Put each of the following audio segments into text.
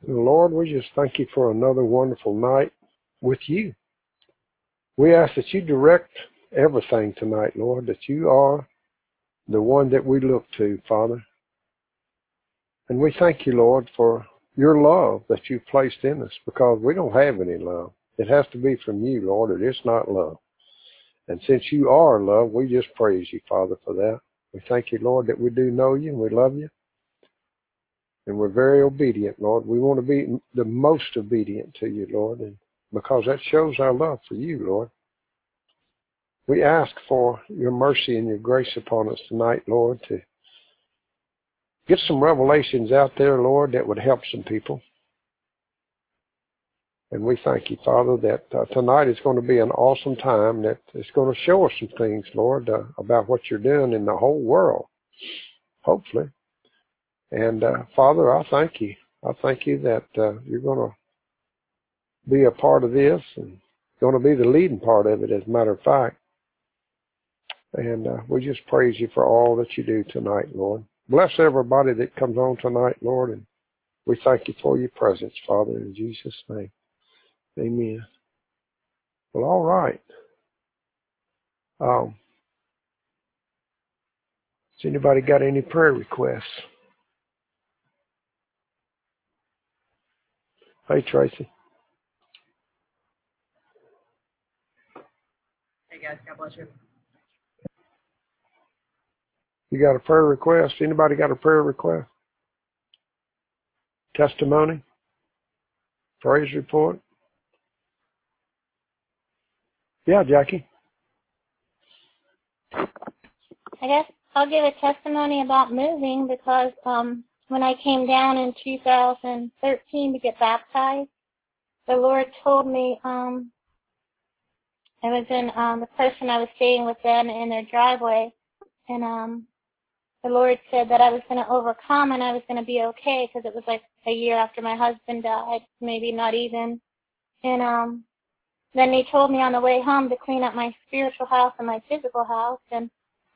Lord, we just thank you for another wonderful night with you. We ask that you direct everything tonight, Lord, that you are the one that we look to, Father. And we thank you, Lord, for your love that you've placed in us, because we don't have any love. It has to be from you, Lord, or it's not love. And since you are love, we just praise you, Father, for that. We thank you, Lord, that we do know you and we love you. And we're very obedient, Lord. We want to be the most obedient to you, Lord, and because that shows our love for you, Lord. We ask for your mercy and your grace upon us tonight, Lord, to get some revelations out there, Lord, that would help some people. And we thank you, Father, that tonight is going to be an awesome time, that it's going to show us some things, Lord, about what you're doing in the whole world, hopefully. And, Father, I thank you. I thank you that you're going to be a part of this and going to be the leading part of it, as a matter of fact. And we just praise you for all that you do tonight, Lord. Bless everybody that comes on tonight, Lord, and we thank you for your presence, Father, in Jesus' name. Amen. Well, all right. Has anybody got any prayer requests? Hey, Tracy. Hey, guys. God bless you. You got a prayer request? Anybody got a prayer request? Testimony? Praise report? Yeah, Jackie. I guess I'll give a testimony about moving, because when I came down in 2013 to get baptized, the Lord told me I was in the person I was staying with then in their driveway, and the Lord said that I was going to overcome and I was going to be okay, because it was like a year after my husband died, maybe not even. And then he told me on the way home to clean up my spiritual house and my physical house, and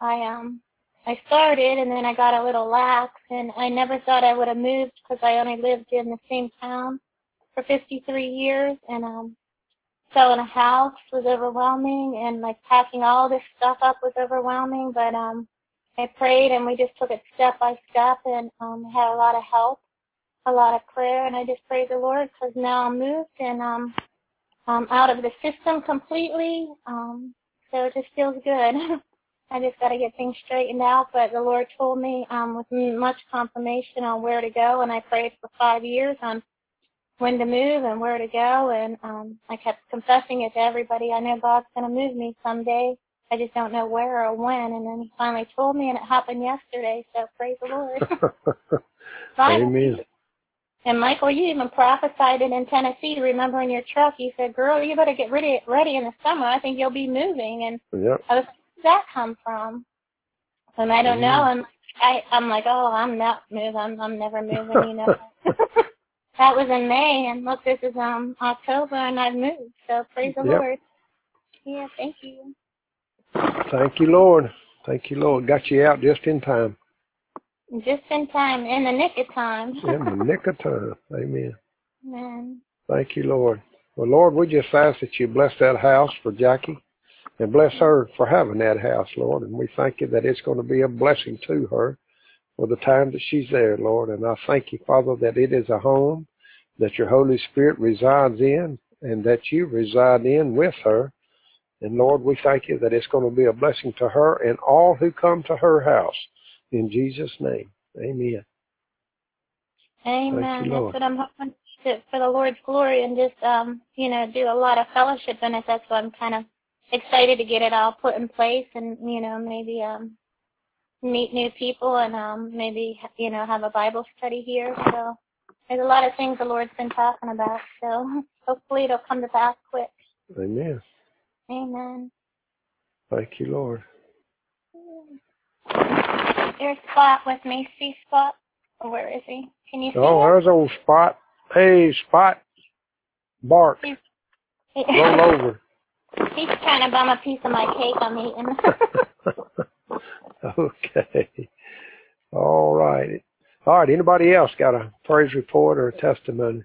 I started, and then I got a little lax, and I never thought I would have moved, because I only lived in the same town for 53 years, and selling a house was overwhelming, and like packing all this stuff up was overwhelming, but I prayed, and we just took it step by step, and had a lot of help, a lot of prayer, and I just praise the Lord, because now I'm moved, and I'm out of the system completely, so it just feels good. I just got to get things straightened out, but the Lord told me with much confirmation on where to go, and I prayed for 5 years on when to move and where to go, and I kept confessing it to everybody. I know God's going to move me someday. I just don't know where or when, and then he finally told me, and it happened yesterday, so praise the Lord. Amen. And Michael, you even prophesied it in Tennessee. Remember in your truck, you said, "Girl, you better get ready in the summer. I think you'll be moving." And Yep. I was, where did that come from? And I don't know. And I'm like, oh, I'm not moving. I'm never moving. You know. That was in May, and look, this is October, and I've moved. So praise the Lord. Yeah, thank you. Thank you, Lord. Thank you, Lord. Got you out just in time. Just in time, in the nick of time. In the nick of time. Amen. Amen. Thank you, Lord. Well, Lord, we just ask that you bless that house for Jackie and bless her for having that house, Lord. And we thank you that it's going to be a blessing to her for the time that she's there, Lord. And I thank you, Father, that it is a home that your Holy Spirit resides in and that you reside in with her. And, Lord, we thank you that it's going to be a blessing to her and all who come to her house. In Jesus' name, amen. Amen. Thank you, Lord. That's what I'm hoping to, for the Lord's glory, and just, do a lot of fellowship in it. That's why I'm kind of excited to get it all put in place, and, maybe meet new people, and maybe, have a Bible study here. So there's a lot of things the Lord's been talking about. So hopefully it'll come to pass quick. Amen. Amen. Thank you, Lord. There's Spot with me. See Spot? Or where is he? Can you see him? There's old Spot. Hey, Spot. Bark. Roll over. He's trying to bum a piece of my cake I'm eating. Okay. All right. All right, anybody else got a praise report or a testimony?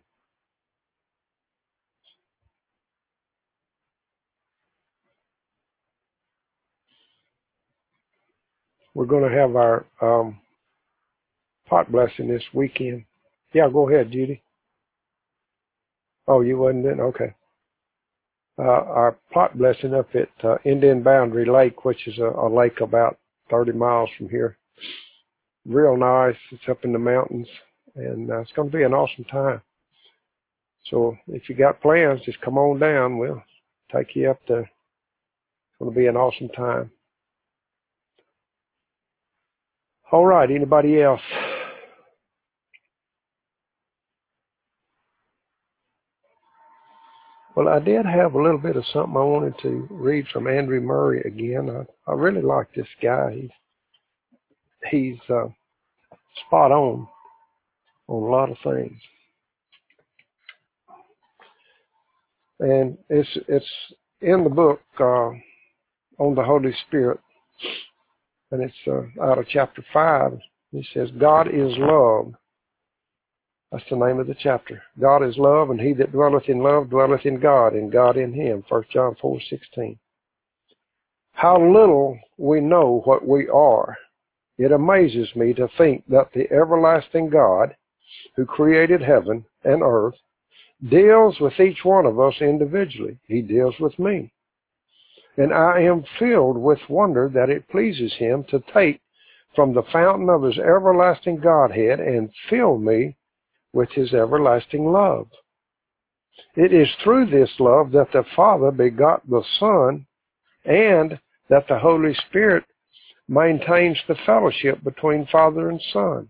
We're going to have our pot blessing this weekend. Yeah, go ahead, Judy. Oh, you wasn't in? Okay. Our pot blessing up at Indian Boundary Lake, which is a lake about 30 miles from here. Real nice. It's up in the mountains, and it's going to be an awesome time. So if you got plans, just come on down. We'll take you up there. It's going to be an awesome time. All right, anybody else? Well, I did have a little bit of something I wanted to read from Andrew Murray again. I really like this guy. He's spot on a lot of things. And it's in the book on the Holy Spirit, and it's out of chapter 5. He says, God is love. That's the name of the chapter. God is love, and he that dwelleth in love dwelleth in God, and God in him. 1 John 4:16. How little we know what we are. It amazes me to think that the everlasting God, who created heaven and earth, deals with each one of us individually. He deals with me. And I am filled with wonder that it pleases him to take from the fountain of his everlasting Godhead and fill me with his everlasting love. It is through this love that the Father begot the Son, and that the Holy Spirit maintains the fellowship between Father and Son.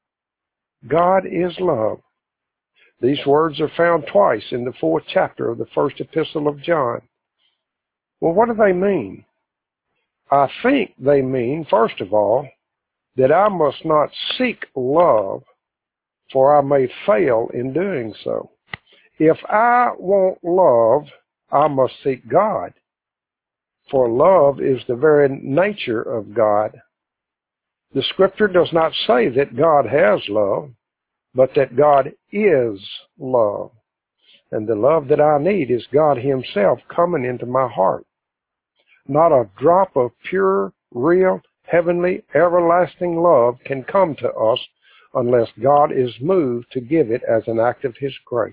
God is love. These words are found twice in the 4th chapter of the 1st epistle of John. Well, what do they mean? I think they mean, first of all, that I must not seek love, for I may fail in doing so. If I want love, I must seek God, for love is the very nature of God. The Scripture does not say that God has love, but that God is love. And the love that I need is God himself coming into my heart. Not a drop of pure, real, heavenly, everlasting love can come to us unless God is moved to give it as an act of his grace.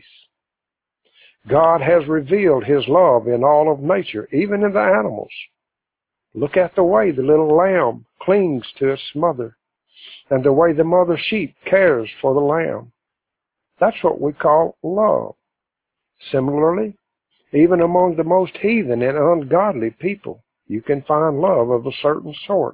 God has revealed his love in all of nature, even in the animals. Look at the way the little lamb clings to its mother, and the way the mother sheep cares for the lamb. That's what we call love. Similarly, even among the most heathen and ungodly people, you can find love of a certain sort.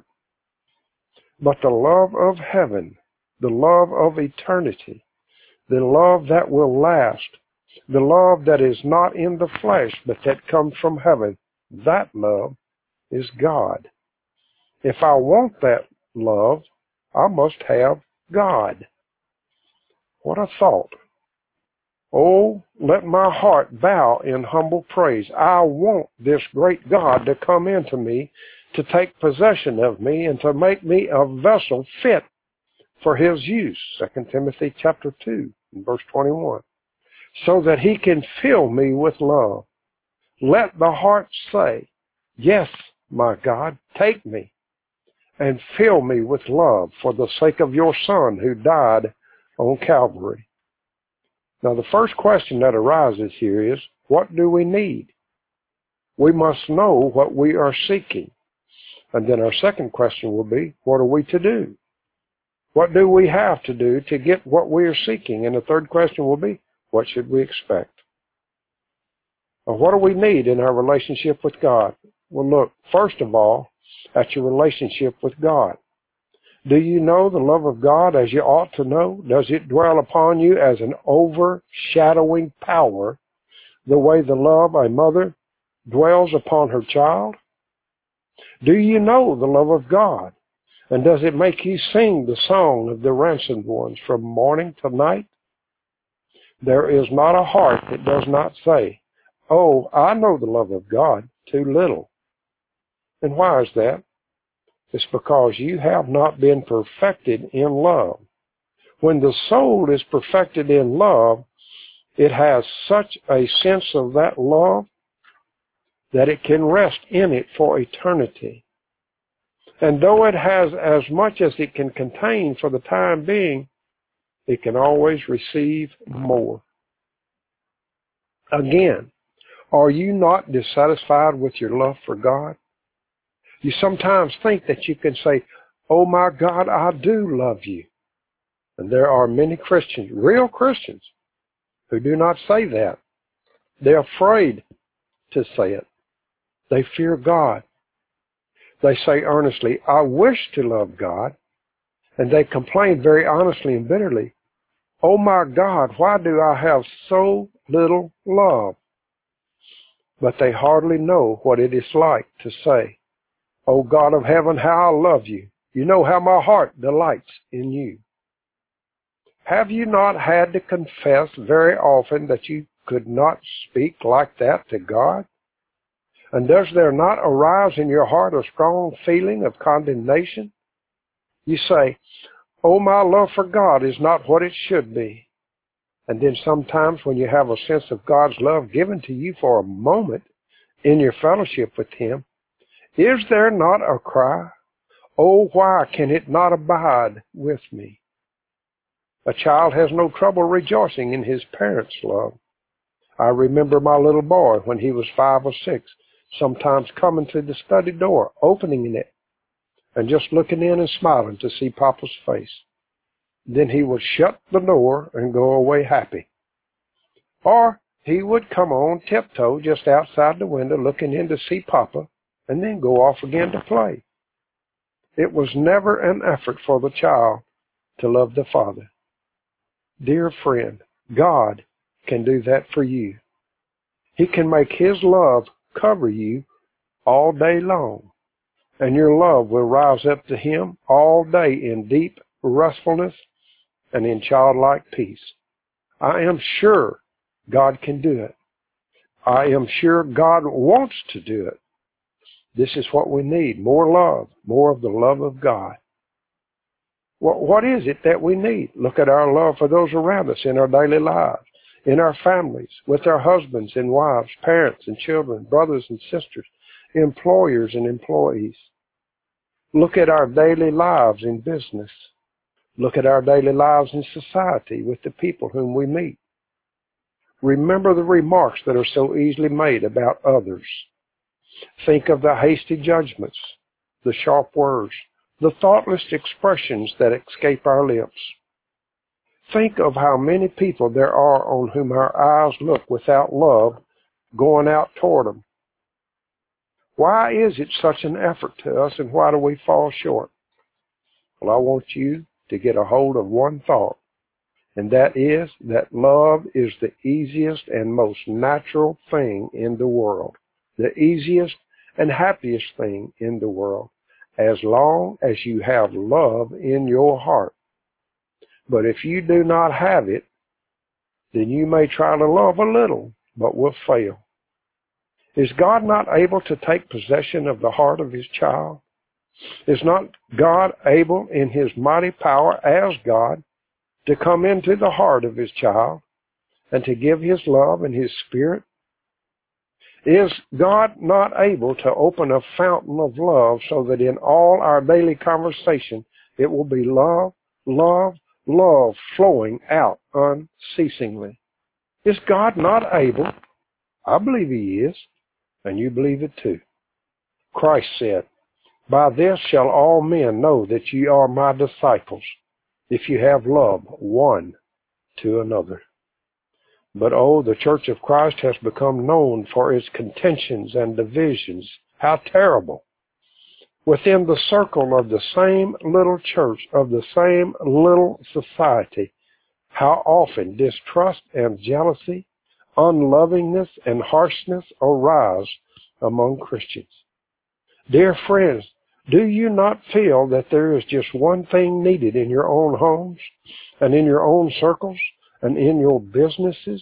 But the love of heaven, the love of eternity, the love that will last, the love that is not in the flesh but that comes from heaven, that love is God. If I want that love, I must have God. What a thought. Oh, let my heart bow in humble praise. I want this great God to come into me, to take possession of me, and to make me a vessel fit for his use. 2 Timothy chapter 2, verse 21. So that he can fill me with love. Let the heart say, yes, my God, take me and fill me with love for the sake of your Son who died on Calvary. Now, the first question that arises here is, what do we need? We must know what we are seeking. And then our second question will be, what are we to do? What do we have to do to get what we are seeking? And the third question will be, what should we expect? Now, what do we need in our relationship with God? Well, look, first of all, at your relationship with God. Do you know the love of God as you ought to know? Does it dwell upon you as an overshadowing power, the way the love a mother dwells upon her child? Do you know the love of God? And does it make you sing the song of the ransomed ones from morning to night? There is not a heart that does not say, oh, I know the love of God too little. And why is that? It's because you have not been perfected in love. When the soul is perfected in love, it has such a sense of that love that it can rest in it for eternity. And though it has as much as it can contain for the time being, it can always receive more. Again, are you not dissatisfied with your love for God? You sometimes think that you can say, "Oh my God, I do love you." And there are many Christians, real Christians, who do not say that. They're afraid to say it. They fear God. They say earnestly, "I wish to love God." And they complain very honestly and bitterly, "Oh my God, why do I have so little love?" But they hardly know what it is like to say, "Oh God of heaven, how I love you. You know how my heart delights in you." Have you not had to confess very often that you could not speak like that to God? And does there not arise in your heart a strong feeling of condemnation? You say, "Oh, my love for God is not what it should be." And then sometimes when you have a sense of God's love given to you for a moment in your fellowship with Him, is there not a cry, "Oh, why can it not abide with me?" A child has no trouble rejoicing in his parents' love. I remember my little boy when he was 5 or 6, sometimes coming to the study door, opening it, and just looking in and smiling to see Papa's face. Then he would shut the door and go away happy. Or he would come on tiptoe just outside the window looking in to see Papa, and then go off again to play. It was never an effort for the child to love the Father. Dear friend, God can do that for you. He can make His love cover you all day long, and your love will rise up to Him all day in deep restfulness and in childlike peace. I am sure God can do it. I am sure God wants to do it. This is what we need, more love, more of the love of God. What is it that we need? Look at our love for those around us in our daily lives, in our families, with our husbands and wives, parents and children, brothers and sisters, employers and employees. Look at our daily lives in business. Look at our daily lives in society with the people whom we meet. Remember the remarks that are so easily made about others. Think of the hasty judgments, the sharp words, the thoughtless expressions that escape our lips. Think of how many people there are on whom our eyes look without love going out toward them. Why is it such an effort to us, and why do we fall short? Well, I want you to get a hold of one thought, and that is that love is the easiest and most natural thing in the world, the easiest and happiest thing in the world, as long as you have love in your heart. But if you do not have it, then you may try to love a little, but will fail. Is God not able to take possession of the heart of His child? Is not God able in His mighty power as God to come into the heart of His child and to give His love and His Spirit? Is God not able to open a fountain of love so that in all our daily conversation it will be love, love, love flowing out unceasingly? Is God not able? I believe He is, and you believe it too. Christ said, "By this shall all men know that ye are my disciples, if you have love one to another." But oh, the Church of Christ has become known for its contentions and divisions. How terrible! Within the circle of the same little church, of the same little society, how often distrust and jealousy, unlovingness and harshness arise among Christians. Dear friends, do you not feel that there is just one thing needed in your own homes and in your own circles and in your businesses?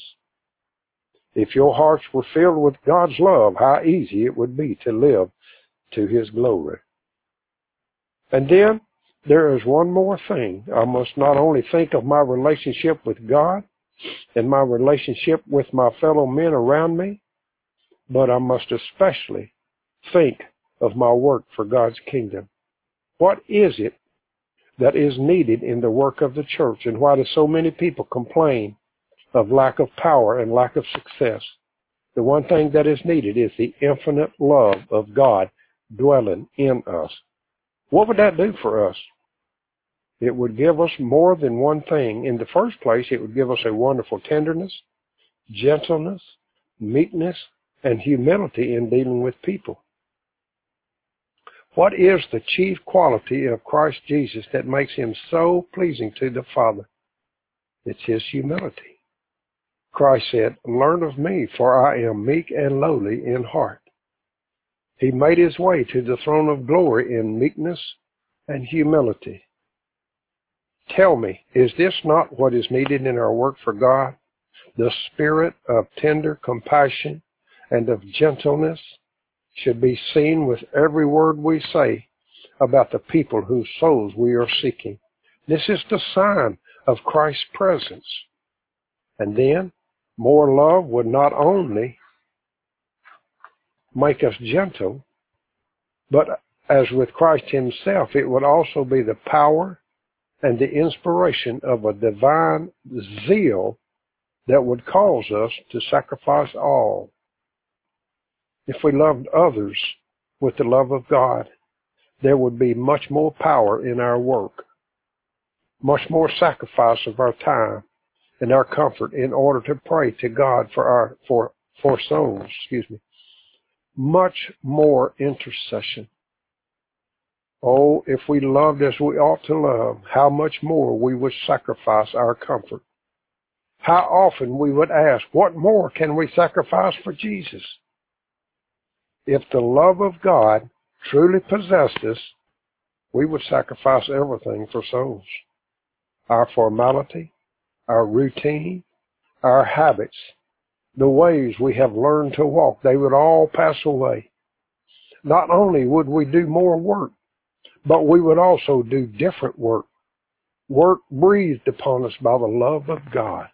If your hearts were filled with God's love, how easy it would be to live to His glory. And then there is one more thing. I must not only think of my relationship with God and my relationship with my fellow men around me, but I must especially think of my work for God's kingdom. What is it that is needed in the work of the church, and why do so many people complain of lack of power and lack of success? The one thing that is needed is the infinite love of God dwelling in us. What would that do for us? It would give us more than one thing. In the first place, it would give us a wonderful tenderness, gentleness, meekness, and humility in dealing with people. What is the chief quality of Christ Jesus that makes him so pleasing to the Father? It's his humility. Christ said, "Learn of me, for I am meek and lowly in heart." He made his way to the throne of glory in meekness and humility. Tell me, is this not what is needed in our work for God? The spirit of tender compassion and of gentleness should be seen with every word we say about the people whose souls we are seeking. This is the sign of Christ's presence. And then, more love would not only make us gentle, but as with Christ himself, it would also be the power and the inspiration of a divine zeal that would cause us to sacrifice all. If we loved others with the love of God, there would be much more power in our work, much more sacrifice of our time and our comfort in order to pray to God for souls, much more intercession. Oh, if we loved as we ought to love, how much more we would sacrifice our comfort. How often we would ask, what more can we sacrifice for Jesus? If the love of God truly possessed us, we would sacrifice everything for souls. Our formality, our routine, our habits, the ways we have learned to walk, they would all pass away. Not only would we do more work, but we would also do different work. Work breathed upon us by the love of God.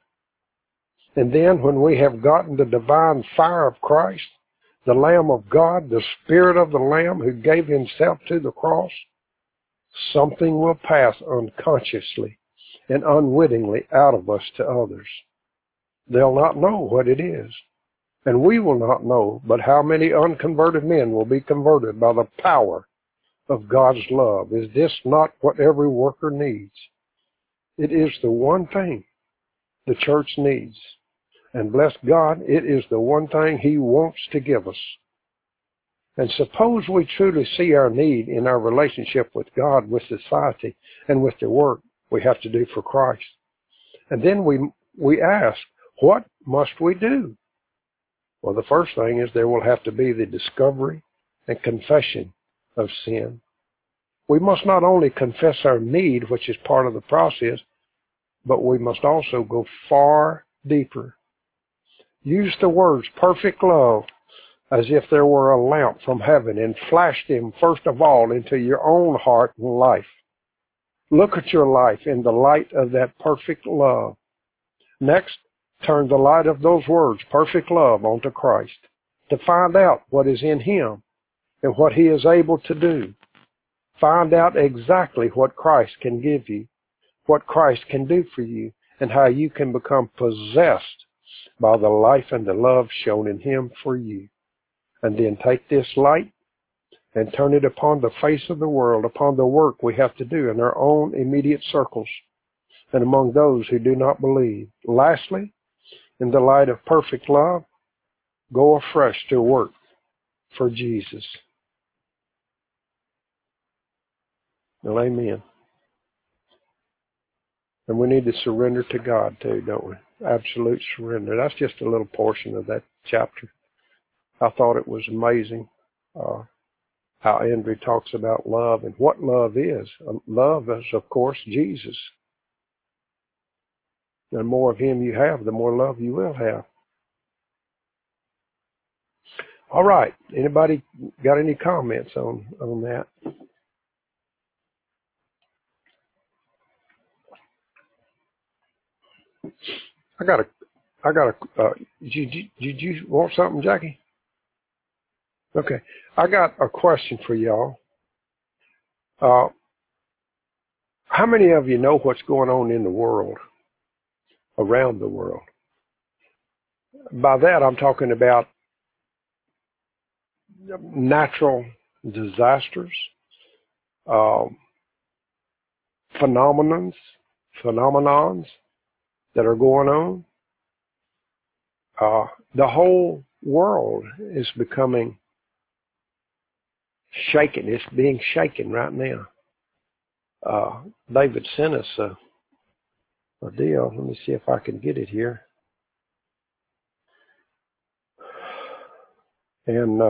And then when we have gotten the divine fire of Christ, the Lamb of God, the Spirit of the Lamb who gave himself to the cross, something will pass unconsciously and unwittingly out of us to others. They'll not know what it is, and we will not know, but how many unconverted men will be converted by the power of God's love. Is this not what every worker needs? It is the one thing the church needs. And bless God, it is the one thing he wants to give us. And suppose we truly see our need in our relationship with God, with society, and with the work we have to do for Christ. And then we ask, what must we do? Well, the first thing is there will have to be the discovery and confession of sin. We must not only confess our need, which is part of the process, but we must also go far deeper. Use the words perfect love as if there were a lamp from heaven and flash them first of all into your own heart and life. Look at your life in the light of that perfect love. Next, turn the light of those words, perfect love, onto Christ to find out what is in him and what he is able to do. Find out exactly what Christ can give you, what Christ can do for you, and how you can become possessed by the life and the love shown in him for you. And then take this light and turn it upon the face of the world, upon the work we have to do in our own immediate circles and among those who do not believe. Lastly, in the light of perfect love, go afresh to work for Jesus. Well, amen. And we need to surrender to God too, don't we? Absolute surrender. That's just a little portion of that chapter. I thought it was amazing how Andrew talks about love and what love is. Love is, of course, Jesus. The more of him you have, the more love you will have. All right. Anybody got any comments on that? I got a, did you want something, Jackie? Okay. I got a question for y'all. How many of you know what's going on in the world, around the world? By that, I'm talking about natural disasters, um, phenomenons that are going on. The whole world is becoming shaken. It's being shaken right now. David sent us a deal. Let me see if I can get it here. And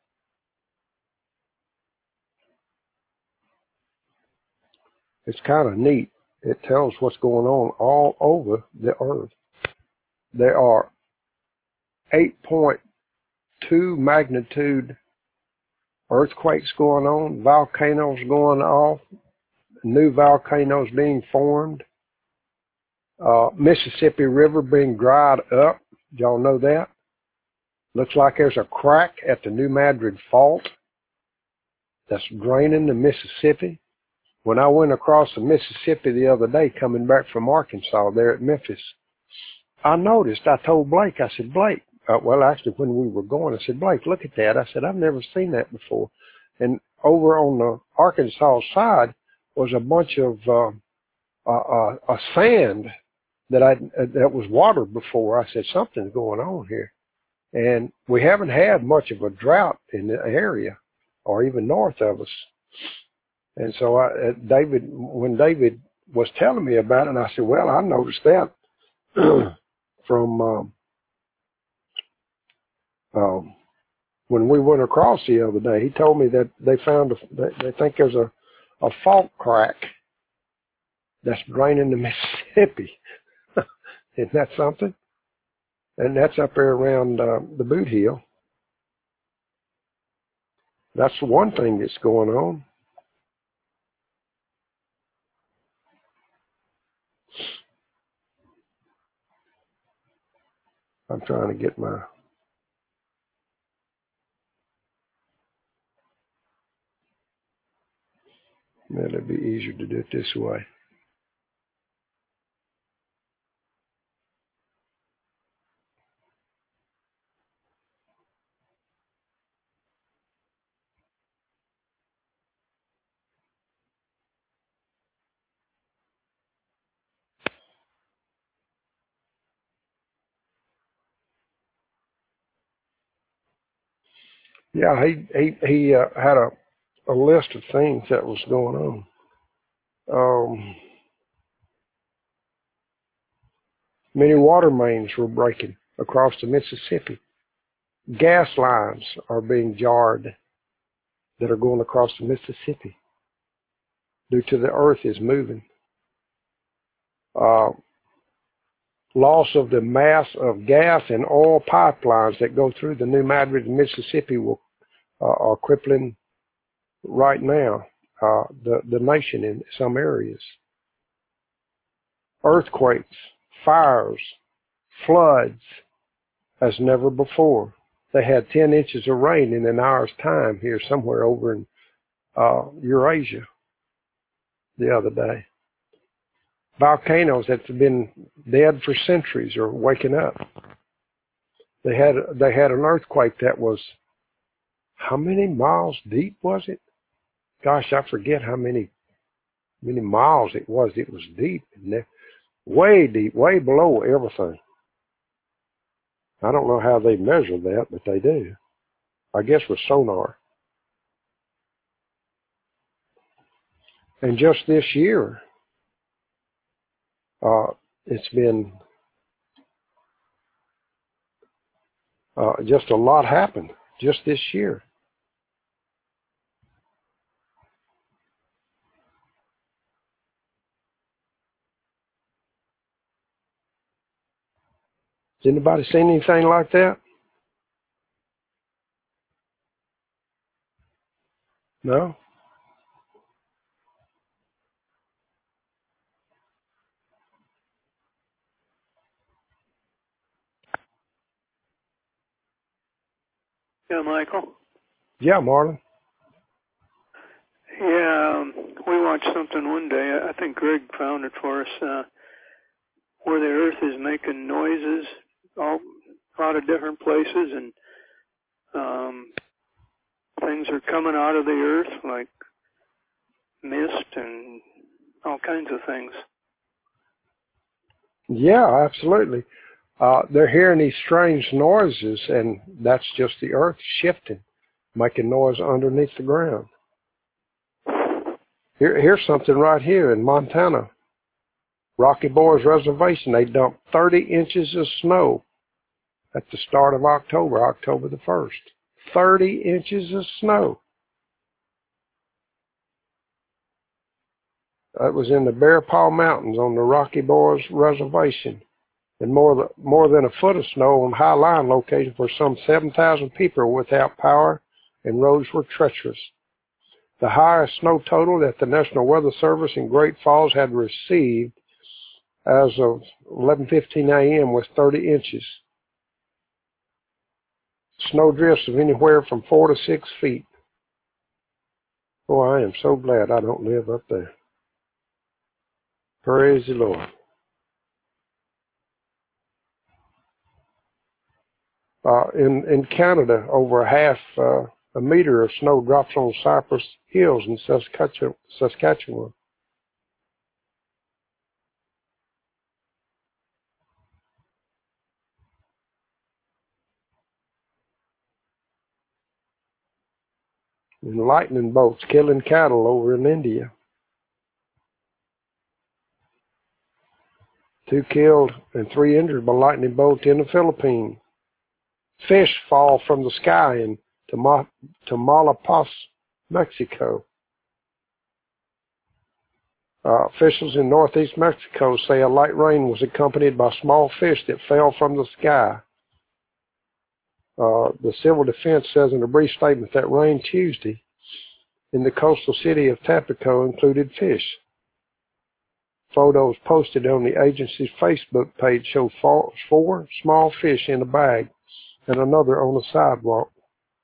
it's kind of neat. It tells what's going on all over the earth. There are 8.2 magnitude earthquakes going on, volcanoes going off, new volcanoes being formed, Mississippi River being dried up. Y'all know that? Looks like there's a crack at the New Madrid Fault that's draining the Mississippi. When I went across the Mississippi the other day coming back from Arkansas there at Memphis, I noticed, I told Blake, I said, Blake, well, actually, when we were going, I said, Blake, look at that. I said, I've never seen that before. And over on the Arkansas side was a bunch of sand that was water before. I said, something's going on here. And we haven't had much of a drought in the area or even north of us. And so when David was telling me about it, I said, well, I noticed that from when we went across the other day. He told me that they found, they think there's a fault crack that's draining the Mississippi. Isn't that something? And that's up there around the Boot Hill. That's one thing that's going on. I'm trying to get my... It'd be easier to do it this way. Yeah, he had a list of things that was going on. Many water mains were breaking across the Mississippi. Gas lines are being jarred that are going across the Mississippi due to the earth is moving. Loss of the mass of gas and oil pipelines that go through the New Madrid and Mississippi are crippling right now the nation in some areas. Earthquakes, fires, floods as never before. They had 10 inches of rain in an hour's time here somewhere over in Eurasia the other day. Volcanoes that have been dead for centuries are waking up. They had an earthquake that was, how many miles deep was it? Gosh, I forget how many miles it was. It was deep, way deep, way below everything. I don't know how they measure that, but they do. I guess with sonar. And just this year, it's been just a lot happened just this year. Has anybody seen anything like that? No? Yeah, Michael. Yeah, Marlon. Yeah, we watched something one day. I think Greg found it for us, where the Earth is making noises a lot of different places, and things are coming out of the Earth like mist and all kinds of things. Yeah, absolutely. They're hearing these strange noises, and that's just the Earth shifting, making noise underneath the ground. Here's something right here in Montana. Rocky Boys Reservation, they dumped 30 inches of snow at the start of October, October the 1st. 30 inches of snow. That was in the Bear Paw Mountains on the Rocky Boys Reservation. And more than a foot of snow on high-lying locations where some 7,000 people were without power and roads were treacherous. The highest snow total that the National Weather Service in Great Falls had received as of 11:15 a.m. was 30 inches. Snow drifts of anywhere from 4 to 6 feet. Boy, I am so glad I don't live up there. Praise the Lord. In Canada, over a meter of snow drops on Cypress Hills in Saskatchewan. And lightning bolts killing cattle over in India. 2 killed and 3 injured by lightning bolt in the Philippines. Fish fall from the sky in Tamaulipas, Mexico. Officials in northeast Mexico say a light rain was accompanied by small fish that fell from the sky. The civil defense says in a brief statement that rain Tuesday in the coastal city of Tampico included fish. Photos posted on the agency's Facebook page show 4 small fish in a bag and another on the sidewalk.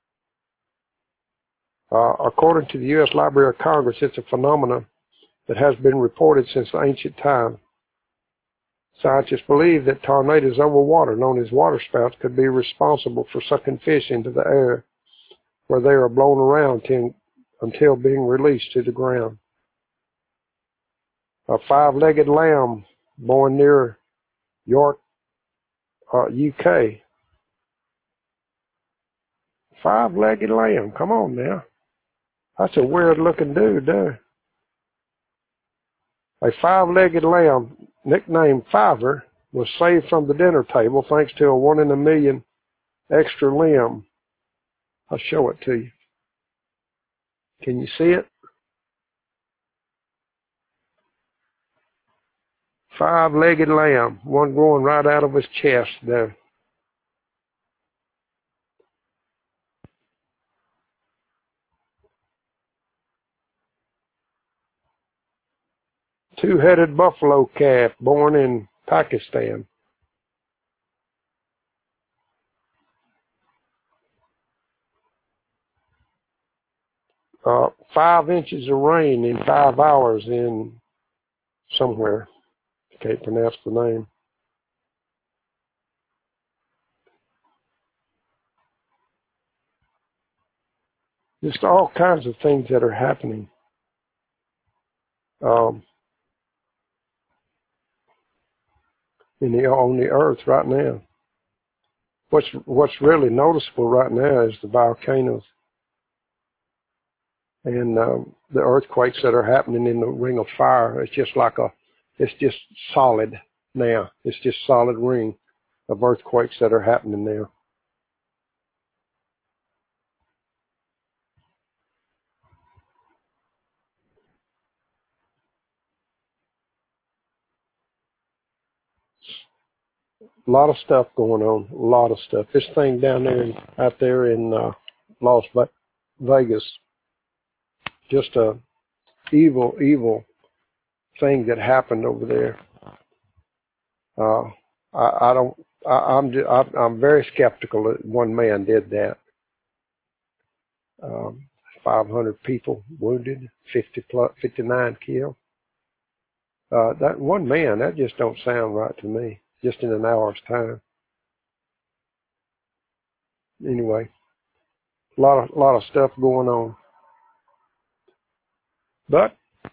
According to the U.S. Library of Congress, it's a phenomenon that has been reported since ancient times. Scientists believe that tornadoes over water, known as waterspouts, could be responsible for sucking fish into the air, where they are blown around until being released to the ground. A 5-legged lamb born near York, UK. 5-legged lamb, come on now. That's a weird-looking dude there. A 5-legged lamb, nicknamed Fiver, was saved from the dinner table thanks to a 1 in a million extra limb. I'll show it to you. Can you see it? 5-legged lamb, one growing right out of his chest there. Two-headed buffalo calf born in Pakistan. Uh, 5 inches of rain in 5 hours in somewhere. Can't pronounce the name. Just all kinds of things that are happening on the earth right now. What's really noticeable right now is the volcanoes and the earthquakes that are happening in the Ring of Fire. It's just solid now. It's just solid ring of earthquakes that are happening now. A lot of stuff going on. A lot of stuff. This thing out there in Las Vegas, just a evil thing that happened over there. I'm very skeptical that one man did that. 500 people wounded, 59 killed. That one man, that just don't sound right to me, just in an hour's time. Anyway, a lot of stuff going on. But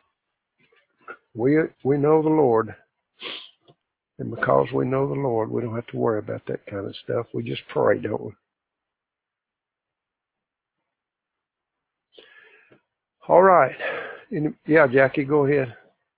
we know the Lord. And because we know the Lord, we don't have to worry about that kind of stuff. We just pray, don't we? All right. Yeah, Jackie, go ahead.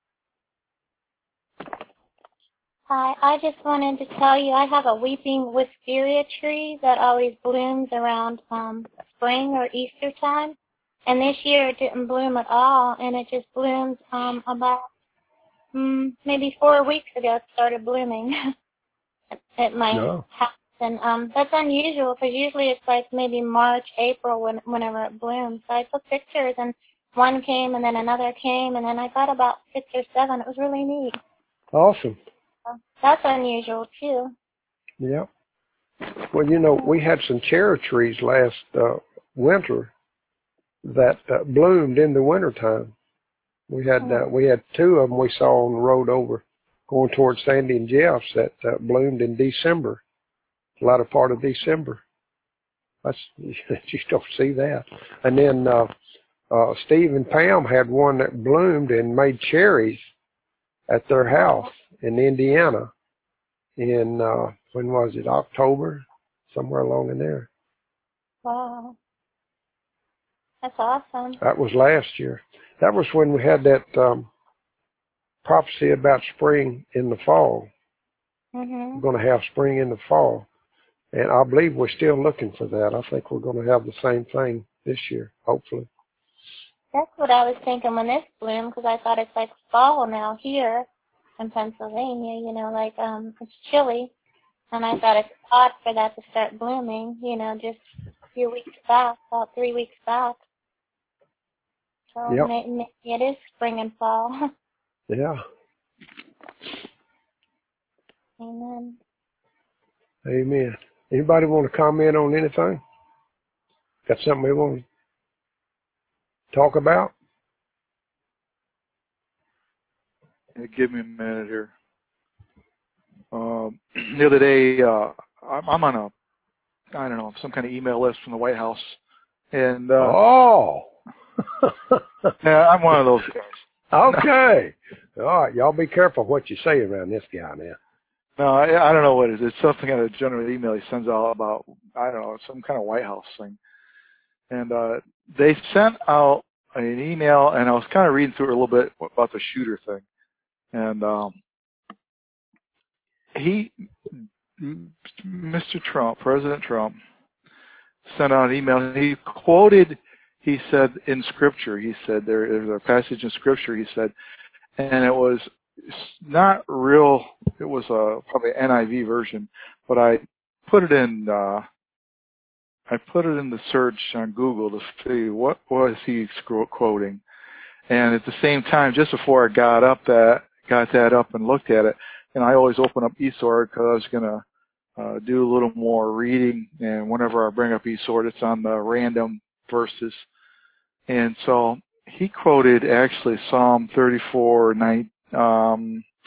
Hi, I just wanted to tell you I have a weeping wisteria tree that always blooms around spring or Easter time. And this year it didn't bloom at all, and it just bloomed about maybe 4 weeks ago. It started blooming at my house. And that's unusual because usually it's like maybe March, April whenever it blooms. So I took pictures, and one came and then another came, and then I got about 6 or 7. It was really neat. Awesome. So that's unusual too. Yeah. Well, we had some cherry trees last winter that bloomed in the wintertime. We had 2 of them we saw on the road over going towards Sandy and Jeff's that bloomed in December, a lot of part of December. You don't see that. And then Steve and Pam had one that bloomed and made cherries at their house in Indiana in, when was it, October? Somewhere along in there. Wow. That's awesome. That was last year. That was when we had that prophecy about spring in the fall. Mm-hmm. We're going to have spring in the fall. And I believe we're still looking for that. I think we're going to have the same thing this year, hopefully. That's what I was thinking when this bloomed, because I thought it's like fall now here in Pennsylvania, like it's chilly. And I thought it's odd for that to start blooming, just a few weeks back, about 3 weeks back. So maybe it is spring and fall. Yeah. Amen. Amen. Anybody want to comment on anything? Got something we want to talk about? Give me a minute here. The other day, I'm on some kind of email list from the White House. And, yeah, I'm one of those guys. Okay. All right. Y'all be careful what you say around this guy now. No, I don't know what it is. It's something kind of general email he sends out about, I don't know, some kind of White House thing. And they sent out an email, and I was kind of reading through it a little bit about the shooter thing. And Mr. Trump, President Trump, sent out an email, and he said in Scripture, he said there's a passage in Scripture, he said, and it was not real, it was probably an NIV version, but I put it in the search on Google to see what was he quoting. And at the same time, just before I got that up and looked at it, and I always open up eSword because I was going to do a little more reading, and whenever I bring up eSword, it's on the random verses. And so he quoted actually Psalm 34, not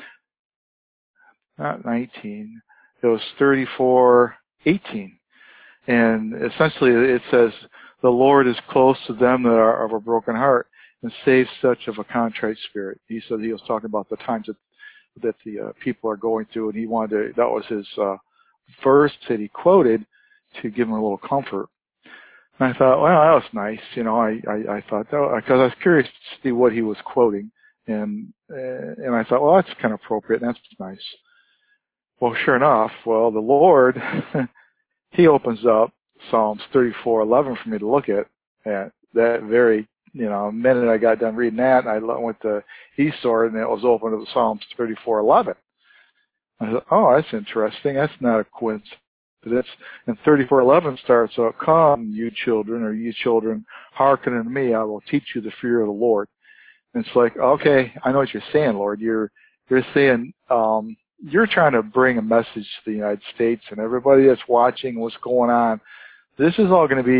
19, it was 34:18. And essentially it says, the Lord is close to them that are of a broken heart and saves such of a contrite spirit. He said he was talking about the times that the people are going through, and he wanted to, that was his verse that he quoted to give them a little comfort. And I thought, well, that was nice. I thought that, because I was curious to see what he was quoting. And I thought, well, that's kind of appropriate, and that's nice. Well, sure enough, the Lord, he opens up Psalms 34:11 for me to look at that very, minute I got done reading that, and I went to eSword, and it was open to Psalms 34:11. I thought, oh, that's interesting. That's not a coincidence. And 34:11 starts out, come, you children, hearken unto me. I will teach you the fear of the Lord. And it's like, okay, I know what you're saying, Lord. You're saying, you're trying to bring a message to the United States and everybody that's watching what's going on. This is all going to be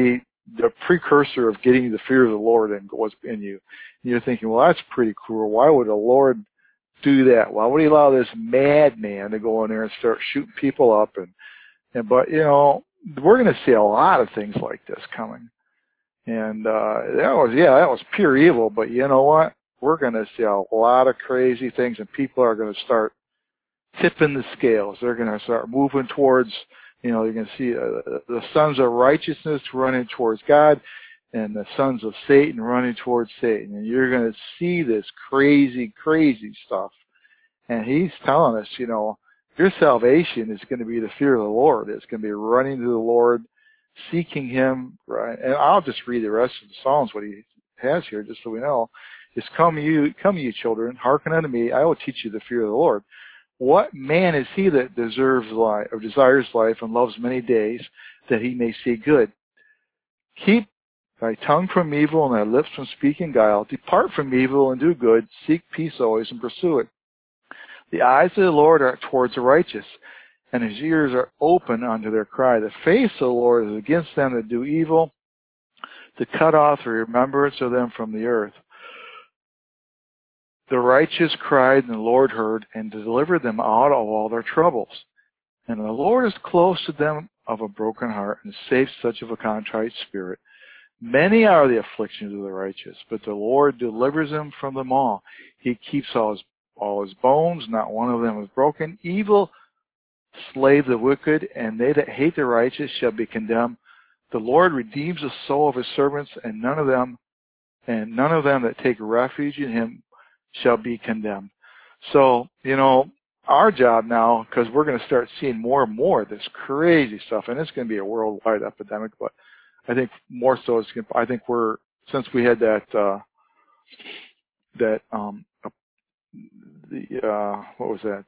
the precursor of getting the fear of the Lord and was in you. And you're thinking, well, that's pretty cruel. Why would the Lord do that? Why would he allow this madman to go in there and start shooting people up? But we're going to see a lot of things like this coming. And that was pure evil. But you know what? We're going to see a lot of crazy things, and people are going to start tipping the scales. They're going to start moving towards, you're going to see the sons of righteousness running towards God, and the sons of Satan running towards Satan. And you're going to see this crazy, crazy stuff. And he's telling us, your salvation is going to be the fear of the Lord. It's going to be running to the Lord, seeking him, right? And I'll just read the rest of the Psalms, what he has here, just so we know. Is come you children, hearken unto me, I will teach you the fear of the Lord. What man is he that deserves life, or desires life, and loves many days, that he may see good? Keep thy tongue from evil, and thy lips from speaking guile. Depart from evil and do good. Seek peace always and pursue it. The eyes of the Lord are towards the righteous, and his ears are open unto their cry. The face of the Lord is against them that do evil, to cut off the remembrance of them from the earth. The righteous cried, and the Lord heard, and delivered them out of all their troubles. And the Lord is close to them of a broken heart, and saves such of a contrite spirit. Many are the afflictions of the righteous, but the Lord delivers them from them all. He keeps all his bones, not one of them is broken. Evil slay the wicked, and they that hate the righteous shall be condemned. The Lord redeems the soul of his servants, and none of them that take refuge in him shall be condemned. So, our job now, because we're going to start seeing more and more of this crazy stuff, and it's going to be a worldwide epidemic, but I think more so since we had what was that?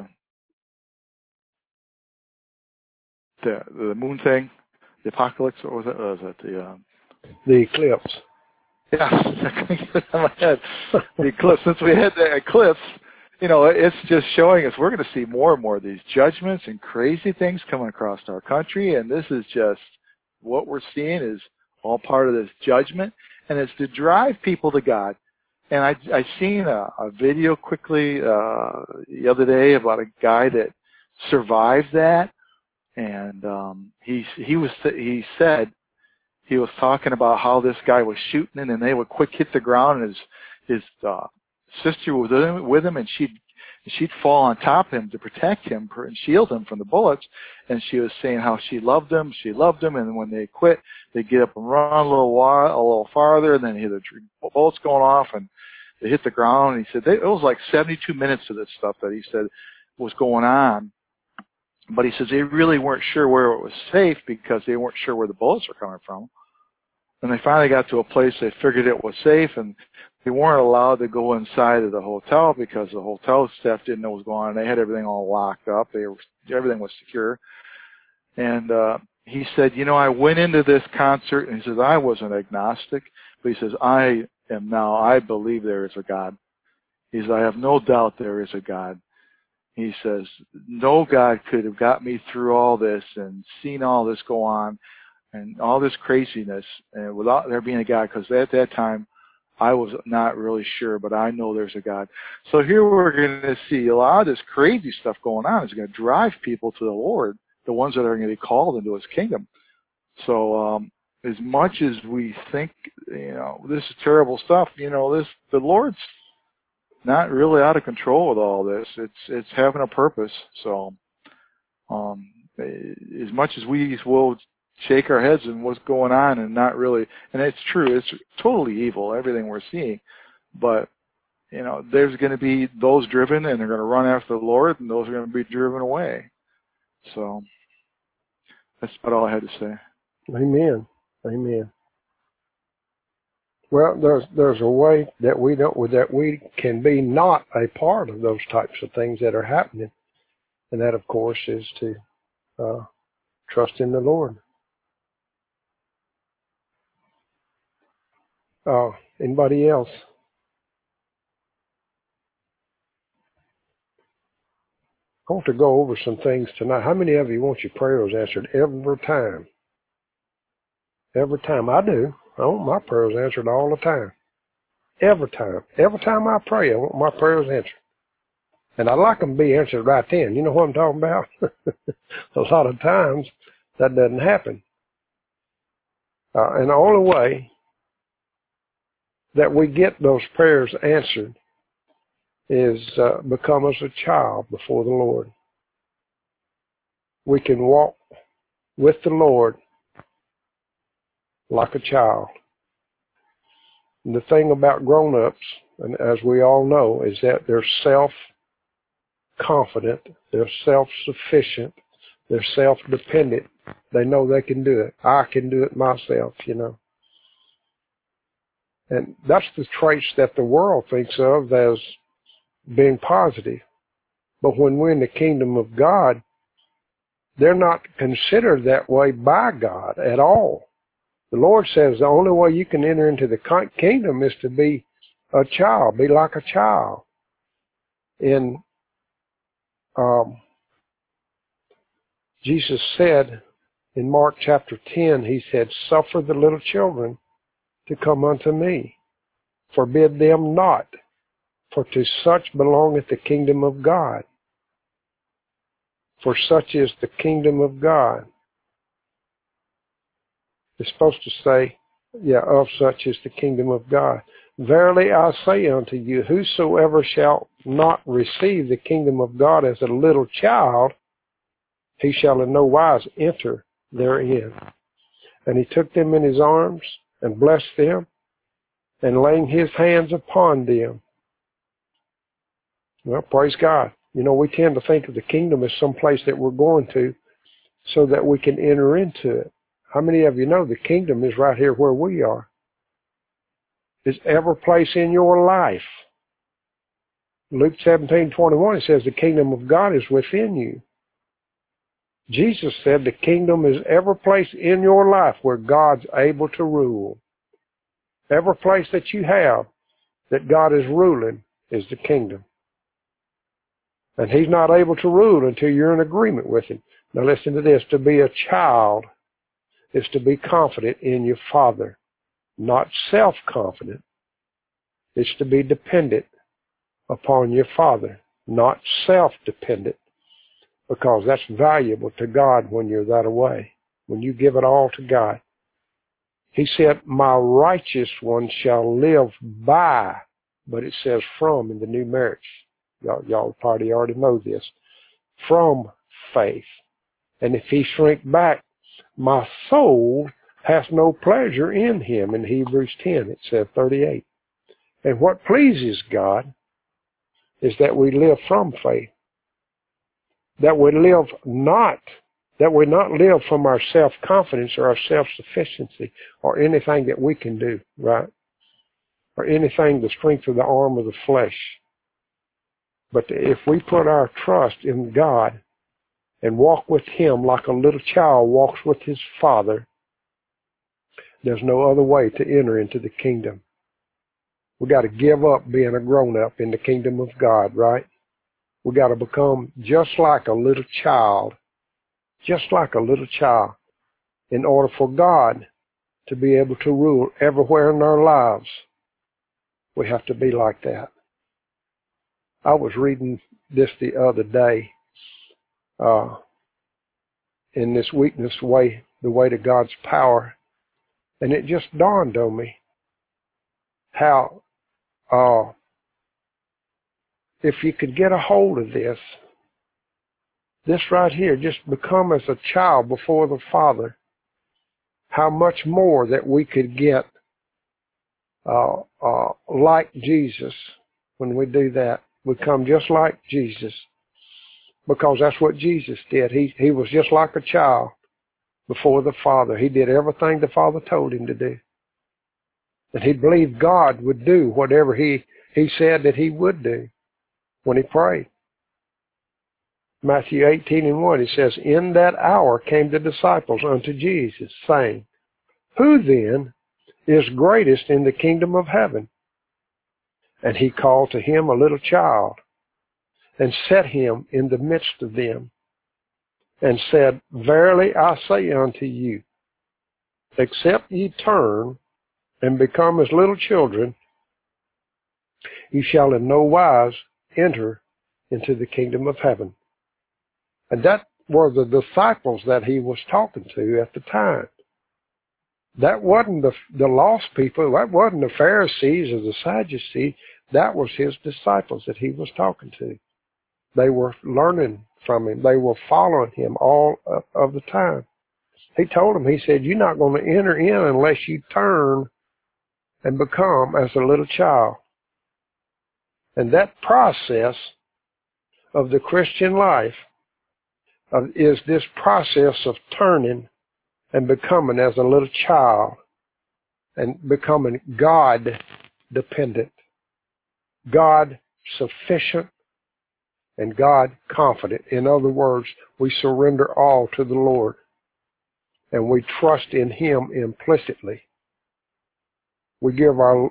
The moon thing, the apocalypse, what was it? What was it? The eclipse. Yeah, I couldn't get it in my head. The eclipse. Since we had the eclipse, it's just showing us we're going to see more and more of these judgments and crazy things coming across our country, and this is just what we're seeing is all part of this judgment, and it's to drive people to God. And I seen a video quickly the other day about a guy that survived that, and he said he was talking about how this guy was shooting, and they would quick hit the ground, and his sister was with him, and she'd fall on top of him to protect him and shield him from the bullets. And she was saying how she loved him, and when they quit, they'd get up and run a little farther, and then hear the bullets going off, and they hit the ground. And he said it was like 72 minutes of this stuff that he said was going on. But he says they really weren't sure where it was safe because they weren't sure where the bullets were coming from. And they finally got to a place they figured it was safe, and they weren't allowed to go inside of the hotel because the hotel staff didn't know what was going on. They had everything all locked up. Everything was secure. And he said, I went into this concert, and he says, I was an agnostic, but he says, I believe there is a God. He says, I have no doubt there is a God. He says, no God could have got me through all this and seen all this go on and all this craziness without there being a God, because at that time I was not really sure, but I know there's a God. So here we're going to see a lot of this crazy stuff going on. It's going to drive people to the Lord, the ones that are going to be called into his kingdom. So as much as we think, this is terrible stuff, the Lord's not really out of control with all this. It's having a purpose. So as much as we will shake our heads in what's going on and not really, and it's true, it's totally evil, everything we're seeing, but there's going to be those driven, and they're going to run after the Lord, and those are going to be driven away. So that's about all I had to say. Amen. Well, there's a way that we can be not a part of those types of things that are happening, and that, of course, is to trust in the Lord. Anybody else? I want to go over some things tonight. How many of you want your prayers answered every time? Every time I do. I want my prayers answered all the time. Every time. Every time I pray, I want my prayers answered. And I like them to be answered right then. You know what I'm talking about? A lot of times that doesn't happen. And the only way that we get those prayers answered is become as a child before the Lord. We can walk with the Lord like a child. And the thing about grown-ups, and as we all know, is that they're self-confident, they're self-sufficient, they're self-dependent. They know they can do it. I can do it myself, you know. And that's the traits that the world thinks of as being positive. But when we're in the kingdom of God, they're not considered that way by God at all. The Lord says the only way you can enter into the kingdom is to be a child, be like a child. In Jesus said in Mark chapter 10, he said, "Suffer the little children to come unto me. Forbid them not, for to such belongeth the kingdom of God." For such is the kingdom of God. It's supposed to say, of such is the kingdom of God. Verily I say unto you, whosoever shall not receive the kingdom of God as a little child, he shall in no wise enter therein. And he took them in his arms and blessed them, and laying his hands upon them. Well, praise God. You know, we tend to think of the kingdom as some place that we're going to so that we can enter into it. How many of you know the kingdom is right here where we are? It's every place in your life. Luke 17:21, it says the kingdom of God is within you. Jesus said the kingdom is every place in your life where God's able to rule. Every place that you have that God is ruling is the kingdom. And he's not able to rule until you're in agreement with him. Now listen to this. To be a child is to be confident in your Father, not self-confident. It's to be dependent upon your Father, not self-dependent, because that's valuable to God when you're that way, when you give it all to God. He said, my righteous one shall live by, but it says from in the new marriage. Y'all probably already know this. From faith. And if he shrink back, my soul hath no pleasure in him. In Hebrews 10, it said 38. And what pleases God is that we live from faith. That we not live from our self-confidence or our self-sufficiency or anything that we can do, right? Or anything the strength of the arm of the flesh. But if we put our trust in God and walk with him like a little child walks with his father, there's no other way to enter into the kingdom. We got to give up being a grown-up in the kingdom of God, right? We got to become just like a little child, in order for God to be able to rule everywhere in our lives. We have to be like that. I was reading this the other day, in this weakness way, the way to God's power, and it just dawned on me how if you could get a hold of this right here, just become as a child before the Father, how much more that we could get like Jesus when we do that. We come just like Jesus, because that's what Jesus did. He was just like a child before the Father. He did everything the Father told him to do. And he believed God would do whatever he said that he would do when he prayed. Matthew 18:1, it says, in that hour came the disciples unto Jesus, saying, who then is greatest in the kingdom of heaven? And he called to him a little child, and set him in the midst of them, and said, verily I say unto you, except ye turn and become as little children, ye shall in no wise enter into the kingdom of heaven. And that were the disciples that he was talking to at the time. That wasn't the lost people. That wasn't the Pharisees or the Sadducees. That was his disciples that he was talking to. They were learning from him. They were following him all of the time. He told them, he said, you're not going to enter in unless you turn and become as a little child. And that process of the Christian life is this process of turning and becoming as a little child and becoming God dependent, God sufficient, and God confident. In other words, we surrender all to the Lord and we trust in him implicitly. We give our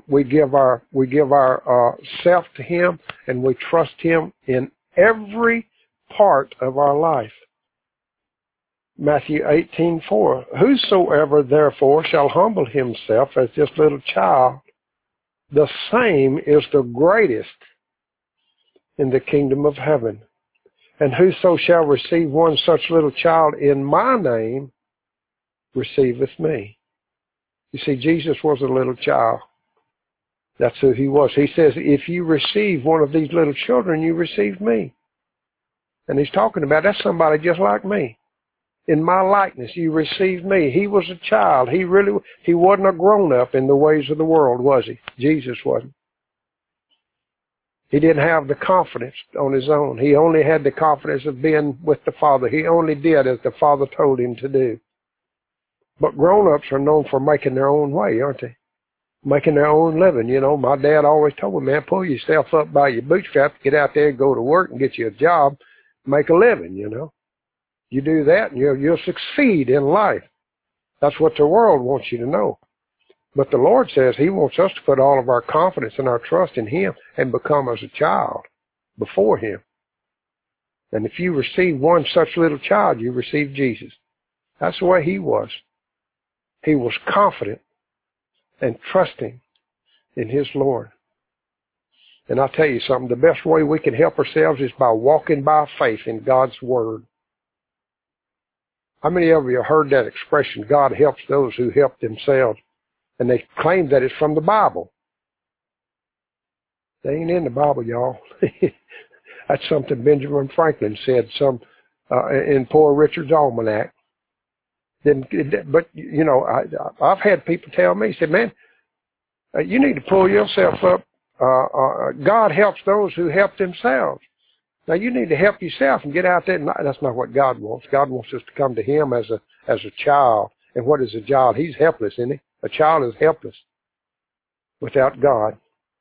self to him, and we trust him in every part of our life. Matthew 18:4. Whosoever therefore shall humble himself as this little child, the same is the greatest in the kingdom of heaven. And whoso shall receive one such little child in my name, receiveth me. You see, Jesus was a little child. That's who he was. He says, if you receive one of these little children, you receive me. And he's talking about that's somebody just like me. In my likeness, you receive me. He was a child. He wasn't a grown-up in the ways of the world, was he? Jesus wasn't. He didn't have the confidence on his own. He only had the confidence of being with the Father. He only did as the Father told him to do. But grown-ups are known for making their own way, aren't they? Making their own living. You know, my dad always told me, man, pull yourself up by your bootstraps, get out there and go to work and get you a job, make a living, you know. You do that and you'll succeed in life. That's what the world wants you to know. But the Lord says he wants us to put all of our confidence and our trust in him and become as a child before him. And if you receive one such little child, you receive Jesus. That's the way he was. He was confident and trusting in his Lord. And I'll tell you something, the best way we can help ourselves is by walking by faith in God's Word. How many of you have heard that expression, God helps those who help themselves? And they claim that it's from the Bible. They ain't in the Bible, y'all. That's something Benjamin Franklin said in Poor Richard's Almanac. But, you know, I've had people tell me, said, man, you need to pull yourself up. God helps those who help themselves. Now, you need to help yourself and get out there. That's not what God wants. God wants us to come to him as a child. And what is a child? He's helpless, isn't he? A child is helpless without God.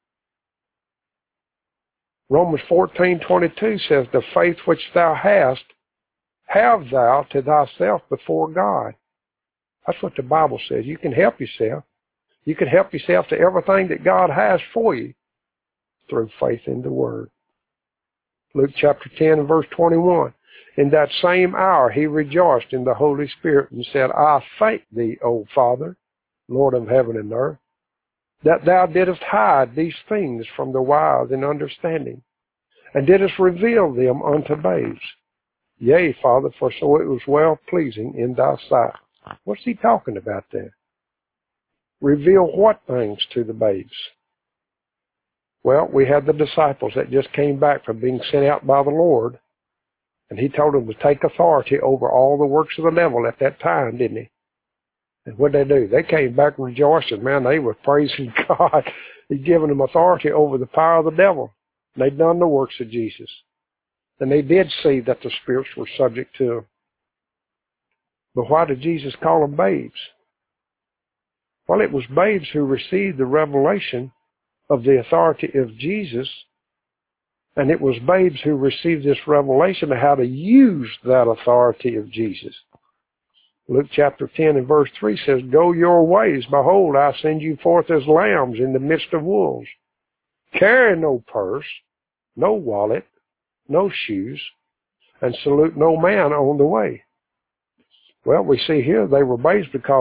Romans 14:22 says, the faith which thou hast, have thou to thyself before God. That's what the Bible says. You can help yourself. You can help yourself to everything that God has for you through faith in the Word. Luke chapter 10 verse 21. In that same hour he rejoiced in the Holy Spirit and said, I thank thee, O Father, Lord of heaven and earth, that thou didst hide these things from the wise and understanding, and didst reveal them unto babes. Yea, Father, for so it was well pleasing in thy sight. What's he talking about there? Reveal what things to the babes? Well, we had the disciples that just came back from being sent out by the Lord, and he told them to take authority over all the works of the devil at that time, didn't he? And what did they do? They came back rejoicing. Man, they were praising God. He'd given them authority over the power of the devil. They'd done the works of Jesus. And they did see that the spirits were subject to them. But why did Jesus call them babes? Well, it was babes who received the revelation of the authority of Jesus, and it was babes who received this revelation of how to use that authority of Jesus. Luke chapter 10 and verse 3 says, go your ways, behold, I send you forth as lambs in the midst of wolves. Carry no purse, no wallet, no shoes, and salute no man on the way. Well, we see here they were babes because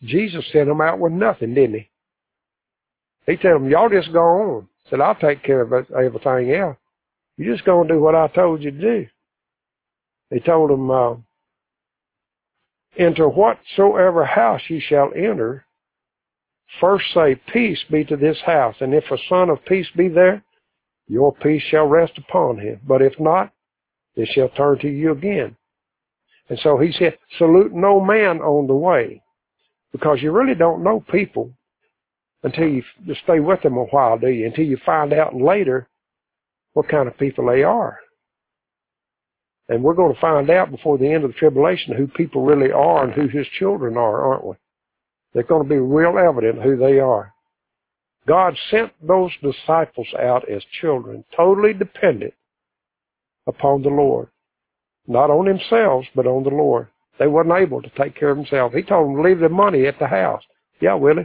Jesus sent them out with nothing, didn't he? He told them, y'all just go on. Said, I'll take care of everything else. You just go and do what I told you to do. He told them, into whatsoever house ye shall enter, first say, peace be to this house. And if a son of peace be there, your peace shall rest upon him. But if not, it shall turn to you again. And so he said, salute no man on the way, because you really don't know people until you stay with them a while, do you? Until you find out later what kind of people they are. And we're going to find out before the end of the tribulation who people really are and who his children are, aren't we? They're going to be real evident who they are. God sent those disciples out as children, totally dependent upon the Lord. Not on themselves, but on the Lord. They weren't able to take care of themselves. He told them to leave their money at the house. Yeah, Willie?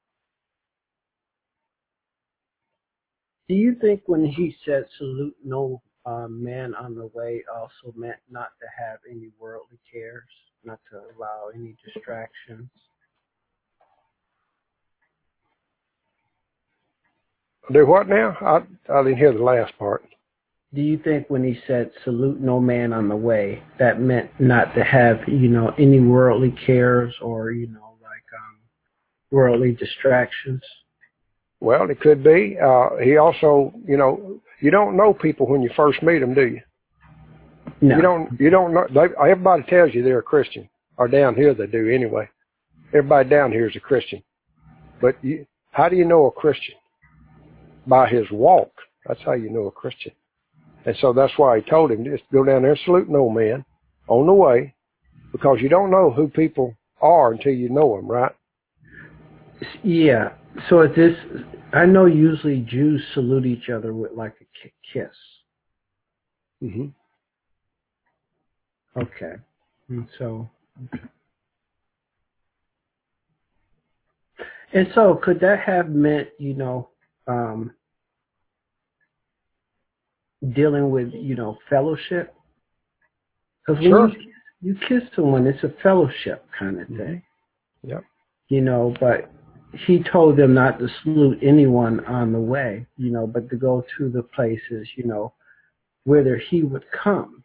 Do you think when he said salute no man on the way also meant not to have any worldly cares, not to allow any distractions? Do what now? I didn't hear the last part. Do you think when he said salute no man on the way, that meant not to have, any worldly cares or, worldly distractions? Well, it could be. He also, you don't know people when you first meet them, do you? No. You don't know. Everybody tells you they're a Christian, or down here they do anyway. Everybody down here is a Christian. But how do you know a Christian? By his walk. That's how you know a Christian. And so that's why he told him, just go down there and salute no man on the way, because you don't know who people are until you know them, right? Yeah. So I know usually Jews salute each other with like a kiss. Mm-hmm. Okay. And so could that have meant, dealing with, fellowship? Because when you kiss someone, it's a fellowship kind of thing. Yep. But he told them not to salute anyone on the way, but to go to the places, whither he would come.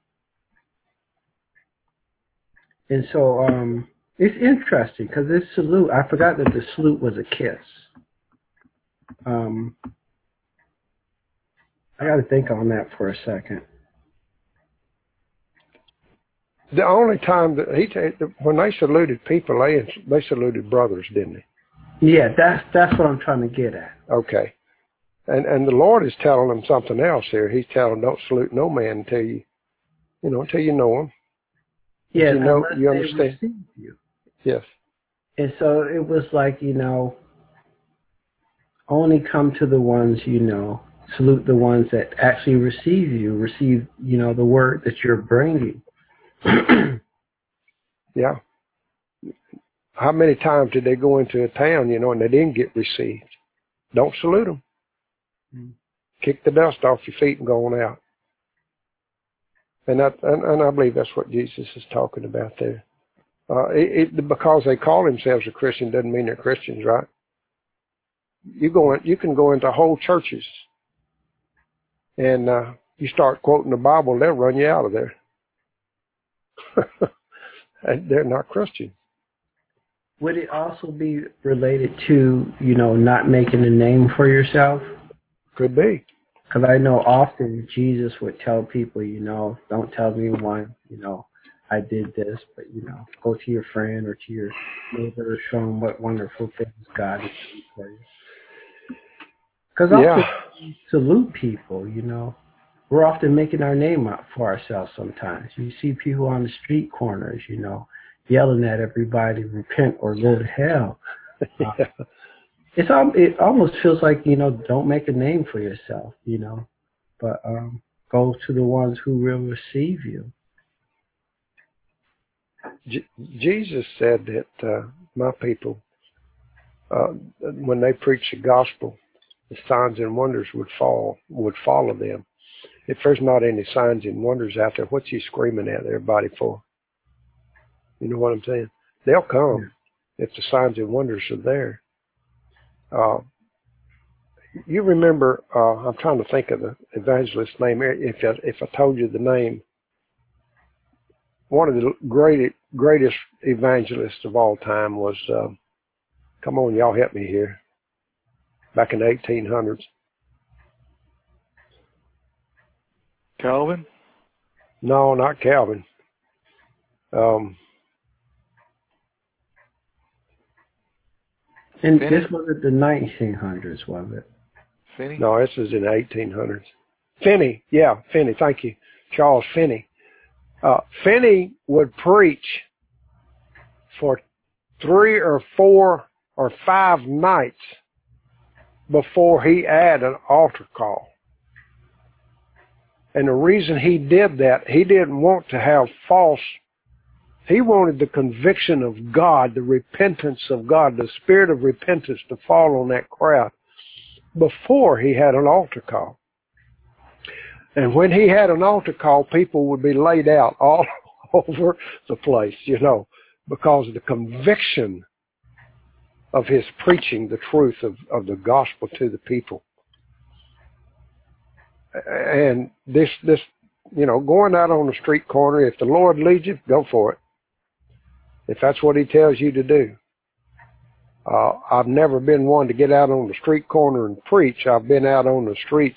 And so it's interesting because this salute, I forgot that the salute was a kiss. I got to think on that for a second. The only time that when they saluted people, they saluted brothers, didn't they? Yeah, that's what I'm trying to get at. Okay. And the Lord is telling them something else here. He's telling them, don't salute no man until you know him. Yeah, you understand. they receive you. Yes. And so it was like, only come to the ones salute the ones that actually receive, the word that you're bringing. Yeah. How many times did they go into a town, and they didn't get received? Don't salute them. Kick the dust off your feet and go on out. And I believe that's what Jesus is talking about there. Because they call themselves a Christian doesn't mean they're Christians, right? You can go into whole churches and you start quoting the Bible, they'll run you out of there. And they're not Christians. Would it also be related to, not making a name for yourself? Could be. Because I know often Jesus would tell people, don't tell anyone, I did this, but, go to your friend or to your neighbor, show them what wonderful things God has done for you. Because often we salute people, we're often making our name up for ourselves sometimes. You see people on the street corners, yelling at everybody, repent or go to hell. It almost feels like, don't make a name for yourself, but go to the ones who will receive you. Jesus said that my people, when they preach the gospel, the signs and wonders would follow them. If there's not any signs and wonders out there, what's he screaming at everybody for? You know what I'm saying? They'll come. if the signs and wonders are there. You remember, I'm trying to think of the evangelist's name. If I told you the name, one of the greatest evangelists of all time was, come on, y'all help me here, back in the 1800s. Calvin? No, not Calvin. And this was at the 1900s, was it? Finney? No, this is in the 1800s. Finney, yeah, Finney, thank you. Charles Finney. Finney would preach for 3 or 4 or 5 nights before he had an altar call. And the reason he did that, he didn't want to have he wanted the conviction of God, the repentance of God, the spirit of repentance to fall on that crowd before he had an altar call. And when he had an altar call, people would be laid out all over the place, because of the conviction of his preaching the truth of the gospel to the people. And this, going out on the street corner, if the Lord leads you, go for it. If that's what he tells you to do. I've never been one to get out on the street corner and preach. I've been out on the streets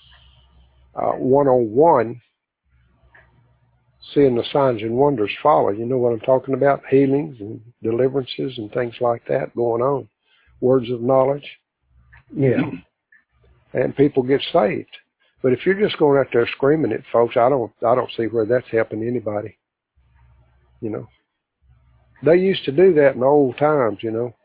one-on-one, seeing the signs and wonders follow. You know what I'm talking about? Healings and deliverances and things like that going on. Words of knowledge. Yeah. And people get saved. But if you're just going out there screaming at folks, I don't see where that's helping anybody. They used to do that in the old times,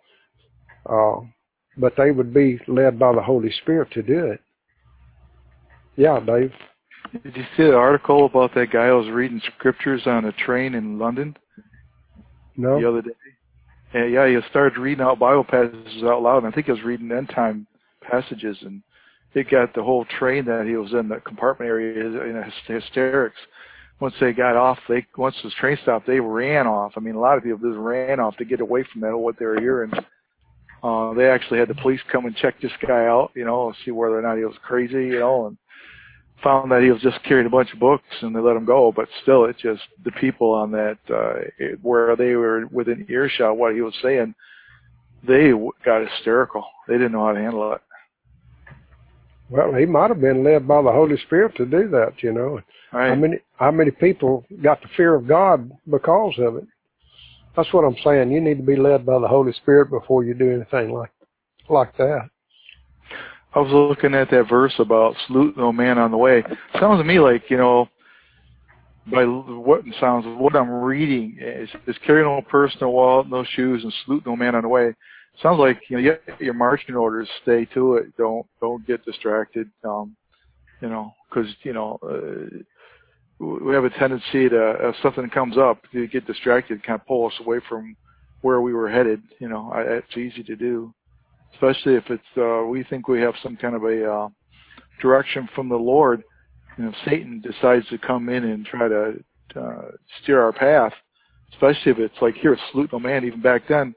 but they would be led by the Holy Spirit to do it. Yeah, Dave. Did you see the article about that guy who was reading scriptures on a train in London? No. The other day. Yeah, he started reading out Bible passages out loud, and I think he was reading end time passages, and it got the whole train that he was in, the compartment area, in hysterics. Once they got off, once the train stopped, they ran off. I mean, a lot of people just ran off to get away from that, what they were hearing. They actually had the police come and check this guy out, see whether or not he was crazy, and found that he was just carrying a bunch of books, and they let him go. But still, it's just the people on that, where they were within earshot what he was saying, they got hysterical. They didn't know how to handle it. Well, he might have been led by the Holy Spirit to do that, Right. How many people got the fear of God because of it? That's what I'm saying. You need to be led by the Holy Spirit before you do anything like that. I was looking at that verse about salute no man on the way. Sounds to me like, by what I'm reading is carry no purse, no wallet, no shoes, and salute no man on the way. Sounds like your marching orders, stay to it. Don't get distracted. Because we have a tendency to, if something comes up, to get distracted, kind of pull us away from where we were headed. It's easy to do, especially if it's we think we have some kind of a direction from the Lord. Satan decides to come in and try to steer our path, especially if it's like, here, salute no man. Even back then,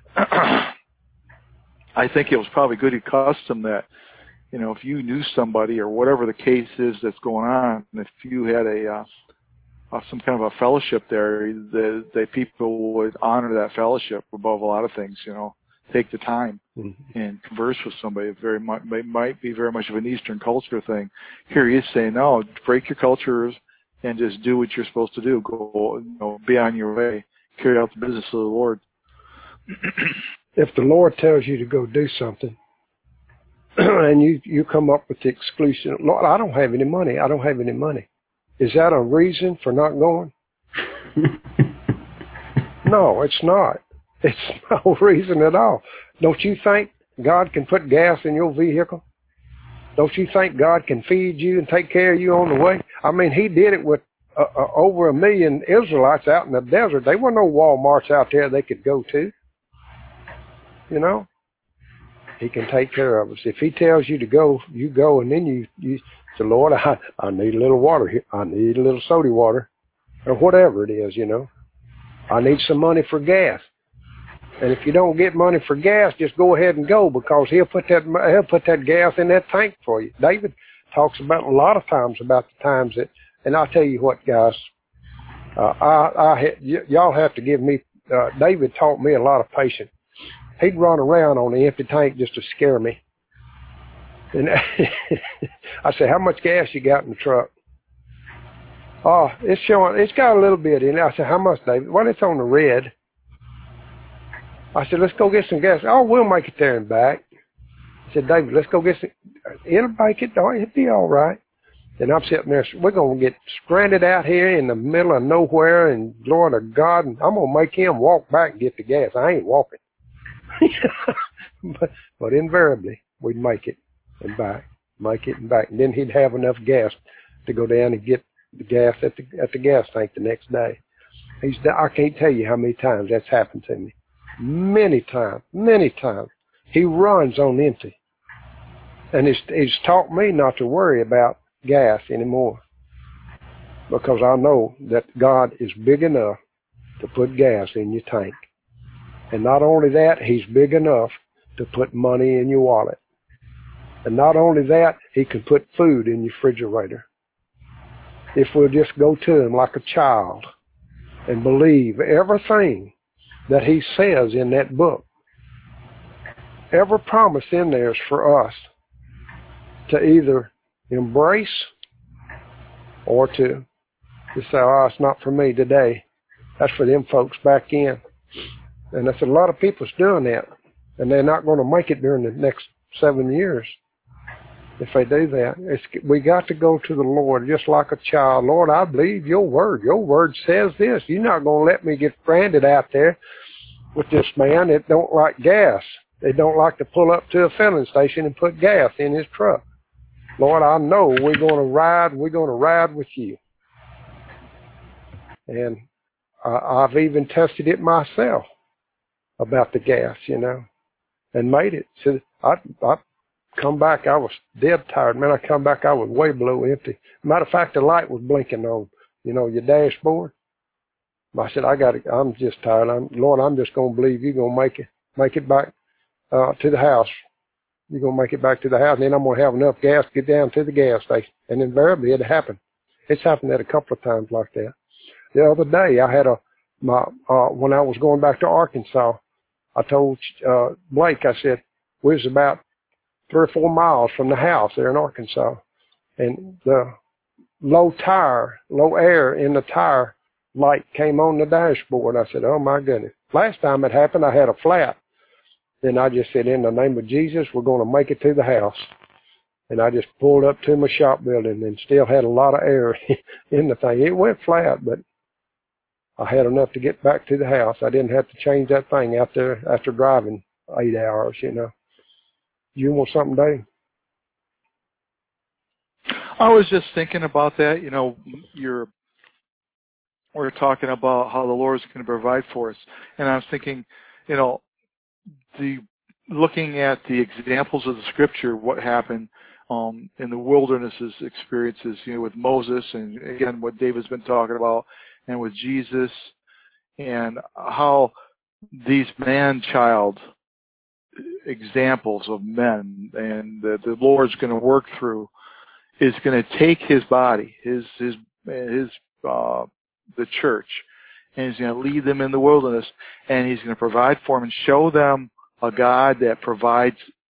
I think it was probably good he cost them that. If you knew somebody or whatever the case is that's going on, if you had some kind of a fellowship there, the people would honor that fellowship above a lot of things. Take the time and converse with somebody. It might be very much of an Eastern culture thing. Here he is saying, no, break your cultures and just do what you're supposed to do. Go, be on your way. Carry out the business of the Lord. If the Lord tells you to go do something, and you come up with the exclusion, Lord, I don't have any money. I don't have any money. Is that a reason for not going? No, it's not. It's no reason at all. Don't you think God can put gas in your vehicle? Don't you think God can feed you and take care of you on the way? I mean, he did it with over 1 million Israelites out in the desert. There were no Walmarts out there they could go to. He can take care of us. If he tells you to go, you go, and then you say, Lord, I need a little water here. I need a little soda water, or whatever it is, I need some money for gas. And if you don't get money for gas, just go ahead and go, because he'll put that gas in that tank for you. David talks about a lot of times about the times that, and I'll tell you what, guys, y'all have to give me. David taught me a lot of patience. He'd run around on the empty tank just to scare me. And I said, "How much gas you got in the truck?" "Oh, it's showing. It's got a little bit in it." I said, "How much, David?" "Well, it's on the red." I said, "Let's go get some gas." "Oh, we'll make it there and back." I said, "David, let's go get some. It'll make it. It'll be all right." And I'm sitting there. We're gonna get stranded out here in the middle of nowhere, and Lord of God, and I'm gonna make him walk back and get the gas. I ain't walking. but invariably we'd make it and back, make it and back, and then he'd have enough gas to go down and get the gas at the gas tank the next day. I can't tell you how many times that's happened to me. Many times. He runs on empty. And it's taught me not to worry about gas anymore, because I know that God is big enough to put gas in your tank. And not only that, he's big enough to put money in your wallet. And not only that, he can put food in your refrigerator. If we'll just go to him like a child and believe everything that he says in that book. Every promise in there is for us to either embrace or to say, "Oh, it's not for me today. That's for them folks back in." And that's a lot of people's doing that, and they're not going to make it during the next 7 years if they do that. We got to go to the Lord just like a child. "Lord, I believe your word. Your word says this. You're not going to let me get stranded out there with this man that don't like gas. They don't like to pull up to a filling station and put gas in his truck. Lord, I know we're going to ride with you." And I've even tested it myself about the gas, and made it. So I come back, I was dead tired. Man, I come back, I was way below empty. Matter of fact, the light was blinking on, your dashboard. I said, I'm just tired. Lord, I'm just going to believe you're going to make it back to the house. You're going to make it back to the house, and then I'm going to have enough gas to get down to the gas station. And invariably it happened. It's happened at a couple of times like that. The other day I had when I was going back to Arkansas, I told Blake, I said, we was about 3 or 4 miles from the house there in Arkansas, and the low air in the tire light came on the dashboard. I said, "Oh my goodness." Last time it happened, I had a flat. Then I just said, "In the name of Jesus, we're going to make it to the house." And I just pulled up to my shop building and still had a lot of air in the thing. It went flat, but I had enough to get back to the house. I didn't have to change that thing out there after driving 8 hours, You want something, Dave? I was just thinking about that. We're talking about how the Lord is going to provide for us. And I was thinking, looking at the examples of the scripture, what happened in the wilderness experiences, with Moses, and again, what David's been talking about, and with Jesus, and how these man-child examples of men and that the Lord's going to work through is going to take his body, the church, and he's going to lead them in the wilderness, and he's going to provide for them and show them a God that provides,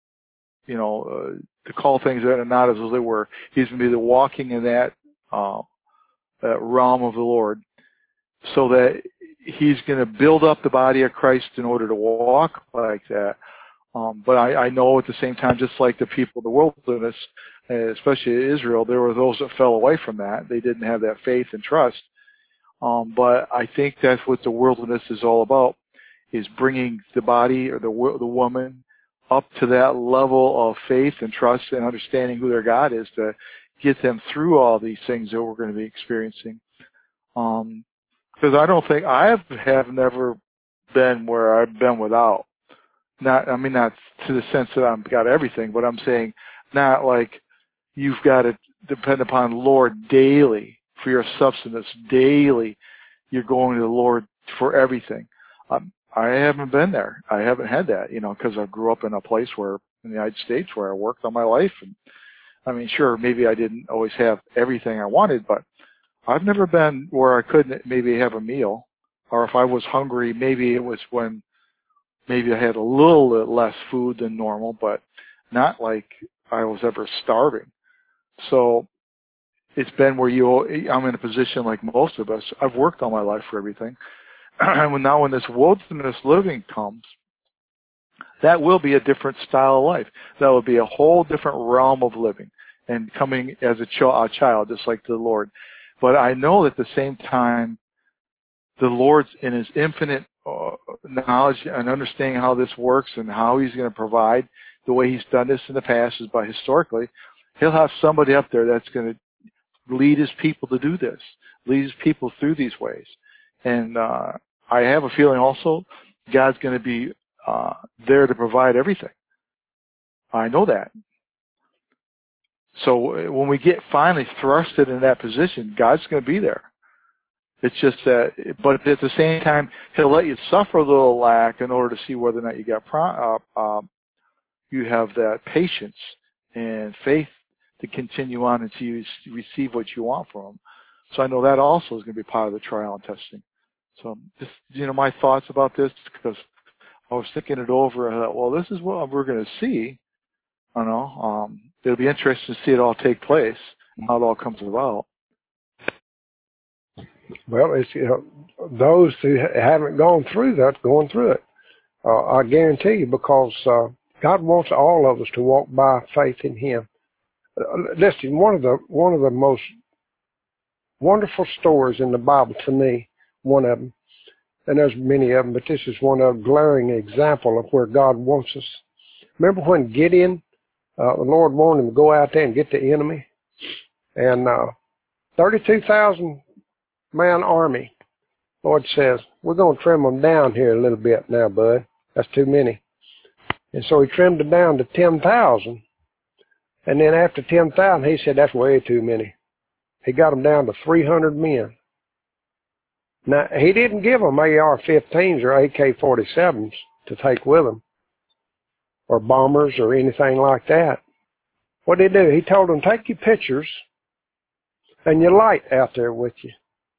to call things that are not as they were. He's going to be the walking in that realm of the Lord, so that he's going to build up the body of Christ in order to walk like that. But I know at the same time, just like the people of the wilderness, especially Israel, there were those that fell away from that. They didn't have that faith and trust. But I think that's what the wilderness is all about, is bringing the body or the woman up to that level of faith and trust and understanding who their God is, to get them through all these things that we're going to be experiencing. Because I don't think I have never been where I've been without. Not to the sense that I've got everything, but I'm saying not like you've got to depend upon the Lord daily for your substance. Daily, you're going to the Lord for everything. I haven't been there. I haven't had that, because I grew up in a place in the United States where I worked all my life. And I mean, sure, maybe I didn't always have everything I wanted, but I've never been where I couldn't maybe have a meal, or if I was hungry, maybe it was when maybe I had a little bit less food than normal, but not like I was ever starving. So it's been where I'm in a position like most of us. I've worked all my life for everything. And now when this wilderness living comes, that will be a different style of life. That will be a whole different realm of living and coming as a child, just like the Lord. But I know at the same time, the Lord's in his infinite knowledge and understanding how this works and how he's going to provide. The way he's done this in the past is by historically, he'll have somebody up there that's going to lead his people to do this, lead his people through these ways. And I have a feeling also God's going to be there to provide everything. I know that. So when we get finally thrusted in that position, God's going to be there. It's just that, but at the same time, he'll let you suffer a little lack in order to see whether or not you you have that patience and faith to continue on until you receive what you want from him. So I know that also is going to be part of the trial and testing. So just, my thoughts about this, because I was thinking it over and I thought, well, this is what we're going to see. I know, it'll be interesting to see it all take place and how it all comes about. Well, it's those who haven't gone through that, going through it. I guarantee you, because God wants all of us to walk by faith in him. Listen, one of the most wonderful stories in the Bible to me, one of them, and there's many of them, but this is one of a glaring example of where God wants us. Remember when Gideon, the Lord wanted him to go out there and get the enemy? And 32,000 man army. Lord says, we're going to trim them down here a little bit now, bud. That's too many. And so he trimmed it down to 10,000. And then after 10,000, he said, that's way too many. He got them down to 300 men. Now, he didn't give them AR-15s or AK-47s to take with them, or bombers or anything like that. What did he do? He told them, take your pictures and your light out there with you.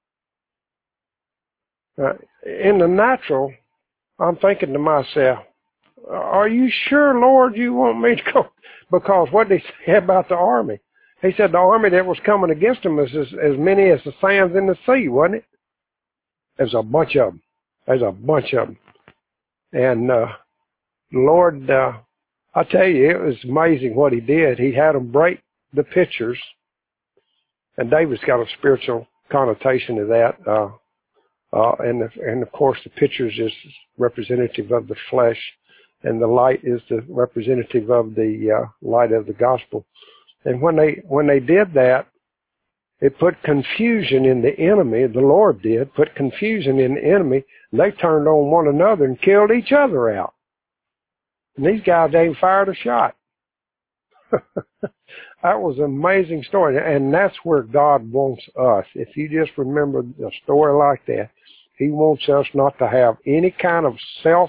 In the natural, I'm thinking to myself, are you sure, Lord, you want me to go? Because what did he say about the army? He said the army that was coming against him was as many as the sands in the sea, wasn't it? There's a bunch of them. There's a bunch of them. And Lord, I tell you, it was amazing what he did. He had them break the pictures. And David's got a spiritual connotation to that. And of course, the pictures is representative of the flesh, and the light is the representative of the light of the gospel. And when they did that, it put confusion in the enemy. The Lord did put confusion in the enemy. And they turned on one another and killed each other out. And these guys ain't fired a shot. That was an amazing story. And that's where God wants us. If you just remember a story like that, he wants us not to have any kind of self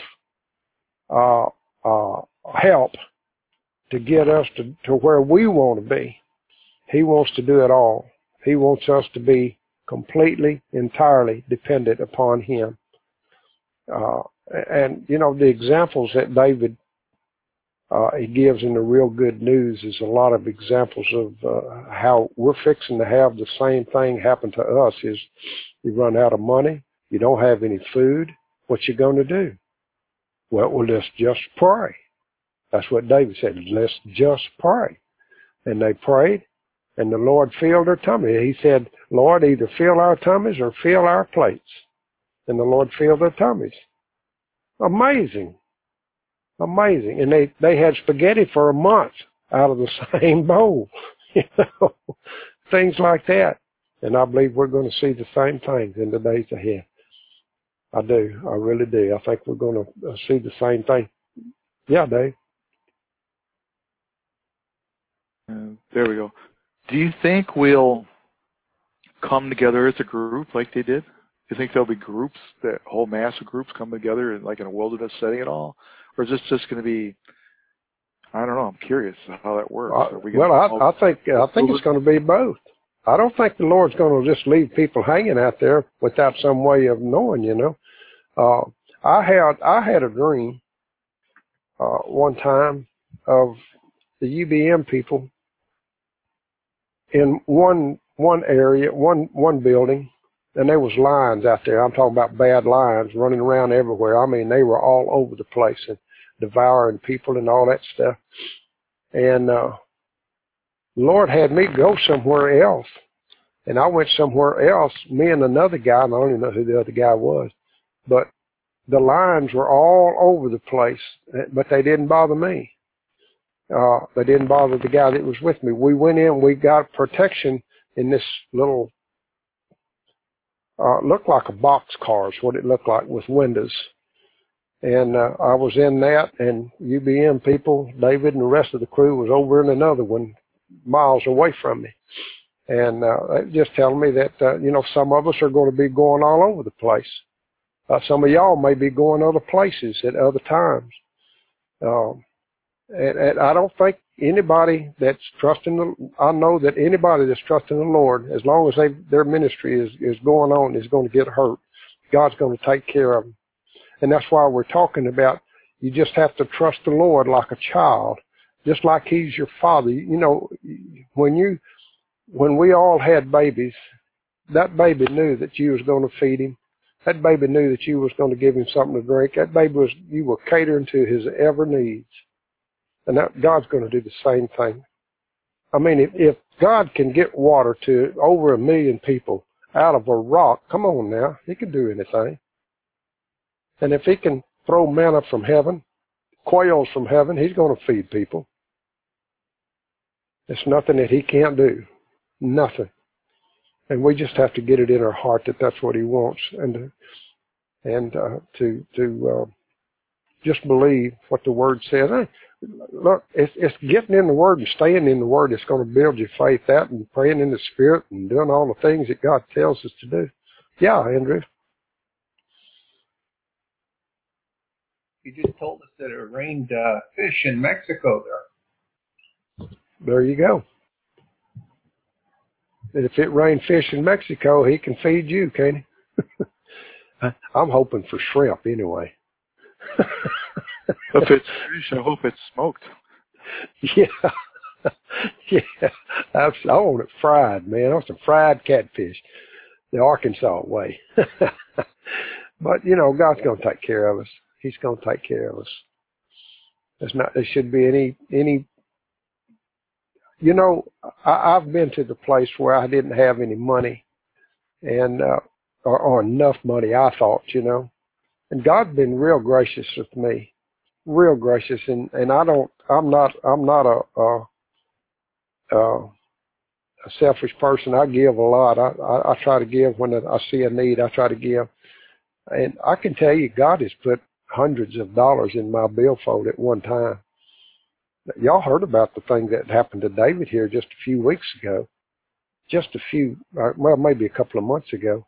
help to get us to where we want to be. He wants to do it all. He wants us to be completely, entirely dependent upon him. And the examples that David he gives in the Real Good News is a lot of examples of how we're fixing to have the same thing happen to us. Is you run out of money, you don't have any food, what you going to do? Well, let's just pray. That's what David said. Let's just pray. And they prayed, and the Lord filled their tummy. He said, Lord, either fill our tummies or fill our plates. And the Lord filled their tummies. Amazing. Amazing. And they had spaghetti for a month out of the same bowl. Things like that. And I believe we're going to see the same things in the days ahead. I do. I really do. I think we're going to see the same thing. Yeah, Dave. There we go. Do you think we'll come together as a group like they did? you think there'll be groups, that whole mass of groups come together in a wilderness setting at all? Or is this just going to be, I don't know, I'm curious how that works. I think it's going to be both. I don't think the Lord's going to just leave people hanging out there without some way of knowing, you know. I had a dream one time of the UBM people in one area, one building, and there was lions out there. I'm talking about bad lions running around everywhere. I mean, they were all over the place and devouring people and all that stuff. And the Lord had me go somewhere else. And I went somewhere else, me and another guy, and I don't even know who the other guy was. But the lions were all over the place, but they didn't bother me. They didn't bother the guy that was with me. We went in, we got protection in this little, looked like a box car is what it looked like, with windows. And I was in that, and UBM people, David and the rest of the crew, was over in another one miles away from me. And they just telling me that, you know, some of us are going to be going all over the place. Some of y'all may be going other places at other times. And I don't think anybody that's I know that anybody that's trusting the Lord, as long as their ministry is going on, is going to get hurt. God's going to take care of them. And that's why we're talking about, you just have to trust the Lord like a child, just like He's your father. You know, when we all had babies, that baby knew that you was going to feed him. That baby knew that you was going to give him something to drink. That baby you were catering to his every needs. And that God's going to do the same thing. I mean, if God can get water to over 1 million people out of a rock, come on now, He can do anything. And if He can throw manna from heaven, quails from heaven, He's going to feed people. There's nothing that He can't do. Nothing. And we just have to get it in our heart that that's what He wants, and to just believe what the Word says. Hey, look, it's getting in the Word and staying in the Word that's going to build your faith out, and praying in the Spirit and doing all the things that God tells us to do. Yeah, Andrew. You just told us that it rained fish in Mexico there. There you go. If it rained fish in Mexico, He can feed you, can't He? I'm hoping for shrimp anyway. If it's fish, I hope it's smoked. Yeah. Yeah. I want it fried, man. I want some fried catfish the Arkansas way. But, you know, God's going to take care of us. He's going to take care of us. There should be any, you know, I've been to the place where I didn't have any money and, or enough money, I thought, you know, and God's been real gracious with me, real gracious. And I'm not a selfish person. I give a lot. I try to give when I see a need. I try to give. And I can tell you, God has put hundreds of dollars in my billfold at one time. Y'all heard about the thing that happened to David here just a few weeks ago. Just a few, well, maybe a couple of months ago.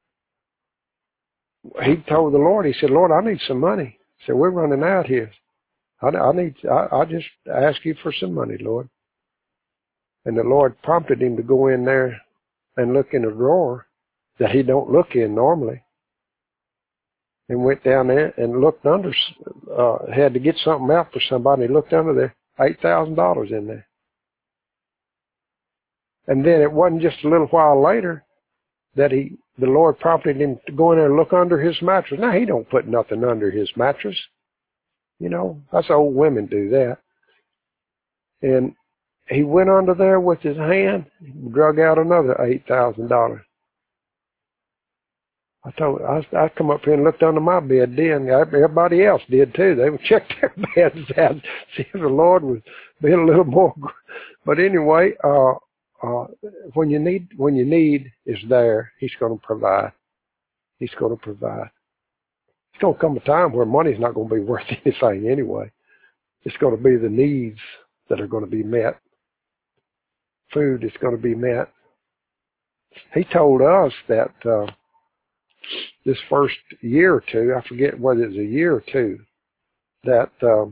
He told the Lord, he said, Lord, I need some money. He said, we're running out here. I just ask you for some money, Lord. And the Lord prompted him to go in there and look in a drawer that he don't look in normally. And went down there and looked under, had to get something out for somebody. He looked under there, $8,000 in there. And then it wasn't just a little while later that the Lord prompted him to go in there and look under his mattress. Now, He don't put nothing under His mattress. You know, that's old women do that. And he went under there with his hand, drug out another $8,000. I come up here and looked under my bed then. Everybody else did too. They would check their beds out, see if the Lord was being a little more. But anyway, when you need is there, He's going to provide. He's going to provide. It's going to come a time where money's not going to be worth anything anyway. It's going to be the needs that are going to be met. Food is going to be met. He told us that this first year or two, I forget whether it's a year or two, that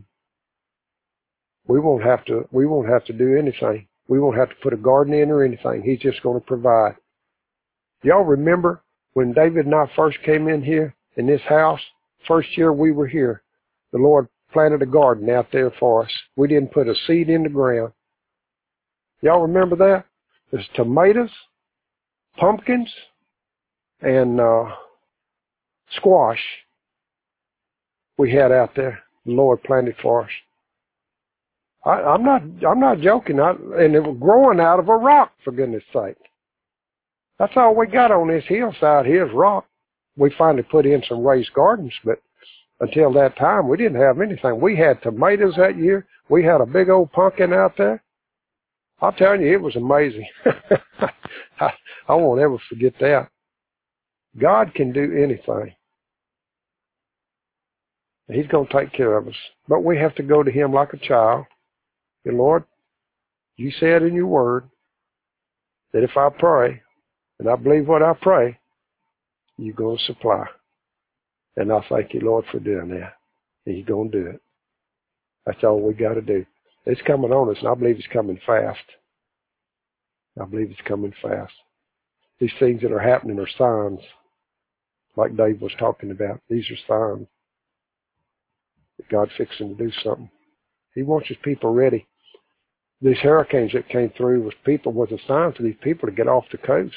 we won't have to do anything. We won't have to put a garden in or anything. He's just going to provide. Y'all remember when David and I first came in here in this house, first year we were here, the Lord planted a garden out there for us. We didn't put a seed in the ground. Y'all remember that? There's tomatoes, pumpkins, and squash we had out there. The Lord planted for us. I'm not joking. And it was growing out of a rock, for goodness sake. That's all we got on this hillside here is rock. We finally put in some raised gardens, but until that time, we didn't have anything. We had tomatoes that year. We had a big old pumpkin out there. I'll tell you, it was amazing. I won't ever forget that. God can do anything. He's going to take care of us. But we have to go to Him like a child. And Lord, You said in Your word that if I pray, and I believe what I pray, You're going to supply. And I thank You, Lord, for doing that. And You're going to do it. That's all we got to do. It's coming on us, and I believe it's coming fast. I believe it's coming fast. These things that are happening are signs, like Dave was talking about. These are signs that God's fixing to do something. He wants His people ready. These hurricanes that came through was a sign for these people to get off the coast.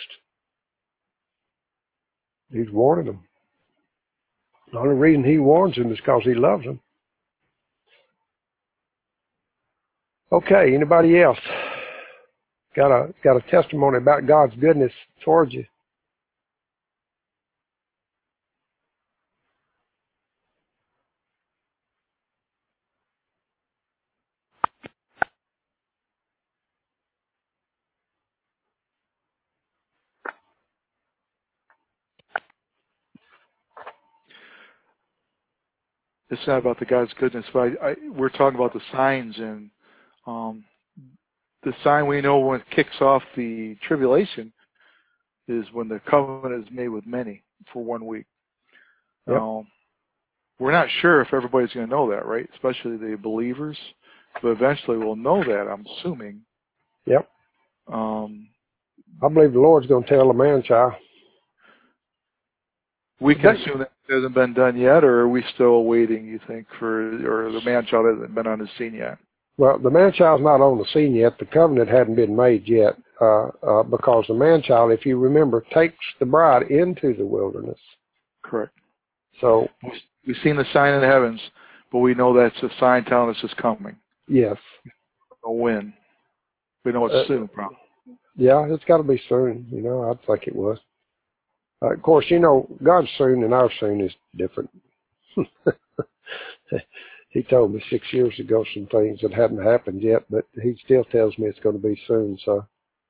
He's warning them. The only reason He warns them is because He loves them. Okay, anybody else got a testimony about God's goodness towards you? It's not about the God's goodness, but we're talking about the signs, and the sign we know when it kicks off the tribulation is when the covenant is made with many for 1 week. Yep. We're not sure if everybody's going to know that, right? Especially the believers, but eventually we'll know that, I'm assuming. Yep. I believe the Lord's going to tell the man-child. We can assume that it hasn't been done yet, or are we still waiting, you think, or the man-child hasn't been on the scene yet? Well, the man-child's not on the scene yet. The covenant hadn't been made yet because the man-child, if you remember, takes the bride into the wilderness. Correct. So we've seen the sign in the heavens, but we know that's a sign telling us it's coming. Yes. A when. We know it's soon, probably. Yeah, it's got to be soon. I think it was. Of course, God's soon and our soon is different. He told me 6 years ago some things that hadn't happened yet, but He still tells me it's going to be soon. So,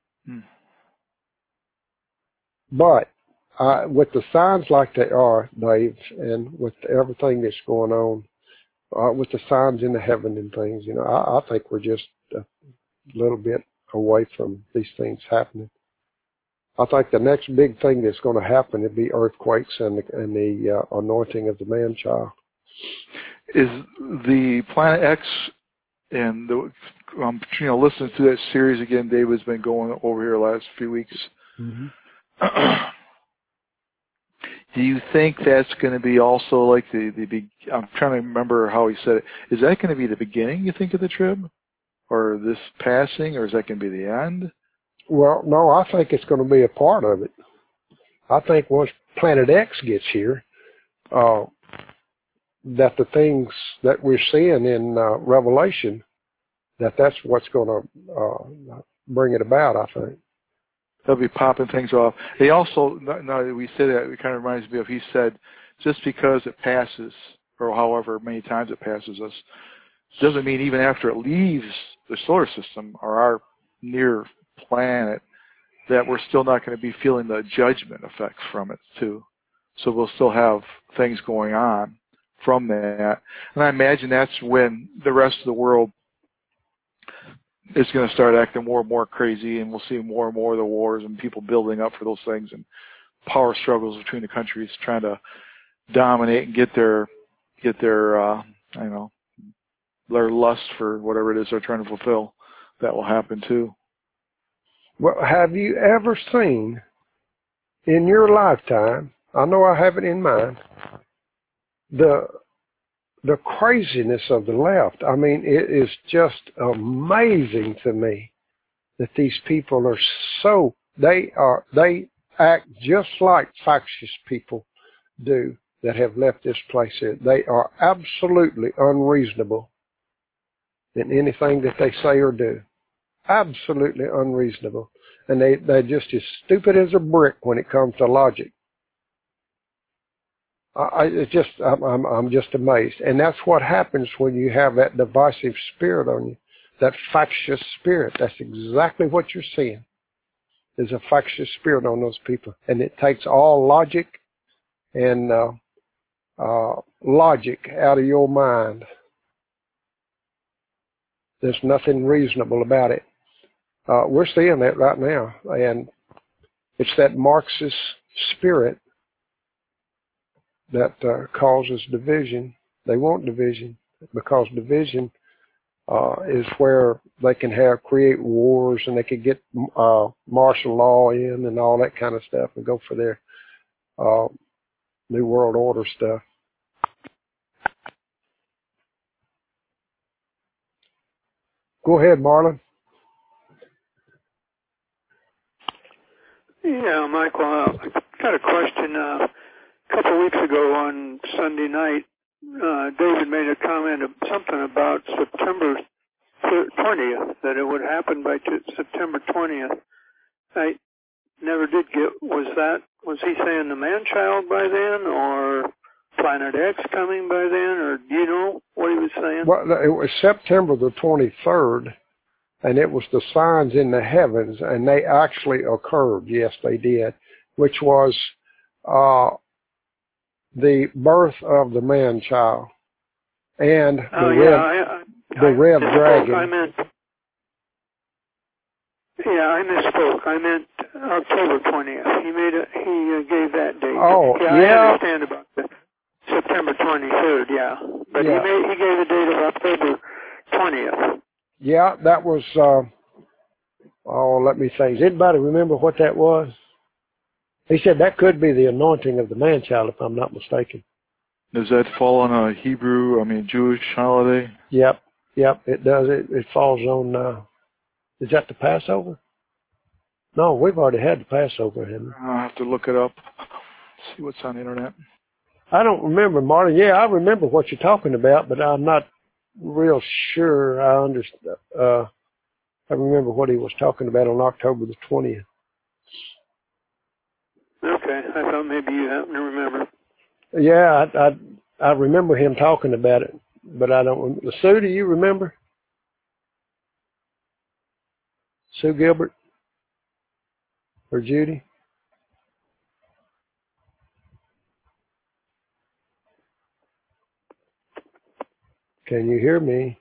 But with the signs like they are, Dave, and with everything that's going on, with the signs in the heaven and things, I think we're just a little bit away from these things happening. I think the next big thing that's going to happen would be earthquakes and the anointing of the man-child. Is the Planet X and listening to that series again, David's been going over here the last few weeks. Mm-hmm. Do you think that's going to be also like I'm trying to remember how he said it. Is that going to be the beginning, you think, of the trib? Or this passing? Or is that going to be the end? Well, no, I think it's going to be a part of it. I think once Planet X gets here, that the things that we're seeing in Revelation, that's what's going to bring it about, I think. They'll be popping things off. They also, now that we say that, it kind of reminds me of, he said, just because it passes, or however many times it passes us, doesn't mean even after it leaves the solar system or our near planet, that we're still not going to be feeling the judgment effects from it, too. So we'll still have things going on from that. And I imagine that's when the rest of the world is going to start acting more and more crazy, and we'll see more and more of the wars and people building up for those things and power struggles between the countries trying to dominate and get their their lust for whatever it is they're trying to fulfill. That will happen too. Well, have you ever seen in your lifetime, I know I have it in mind, the craziness of the left? I mean, it is just amazing to me that these people are so, they act just like factious people do that have left this place. They are absolutely unreasonable in anything that they say or do. Absolutely unreasonable. And they're just as stupid as a brick when it comes to logic. I'm just amazed. And that's what happens when you have that divisive spirit on you, that factious spirit. That's exactly what you're seeing. There's a factious spirit on those people. And it takes all logic and logic out of your mind. There's nothing reasonable about it. We're seeing that right now. And it's that Marxist spirit that causes division. They want division because division is where they can create wars, and they can get martial law in and all that kind of stuff and go for their New World Order stuff. Go ahead, Marlon. Yeah, Michael, I got a question. A couple of weeks ago on Sunday night, David made a comment of something about September 20th, that it would happen by September 20th. I never did get, was he saying the man-child by then, or Planet X coming by then, or do you know what he was saying? Well, it was September the 23rd, and it was the signs in the heavens, and they actually occurred. Yes, they did, which was the birth of the man-child and the red dragon. I misspoke. I meant October 20th. He gave that date. Oh, yeah. I understand about the September 23rd, yeah. But yeah. He gave the date of October 20th. Yeah, that was, let me think. Does anybody remember what that was? He said that could be the anointing of the man-child, if I'm not mistaken. Does that fall on a Jewish holiday? Yep, it does. It falls on, is that the Passover? No, we've already had the Passover, haven't we? I'll have to look it up, see what's on the internet. I don't remember, Martin. Yeah, I remember what you're talking about, but I'm not real sure I understand. I remember what he was talking about on October the 20th. Okay, I thought maybe you happen to remember. Yeah, I remember him talking about it, but I don't. Sue, do you remember? Sue Gilbert or Judy? Can you hear me?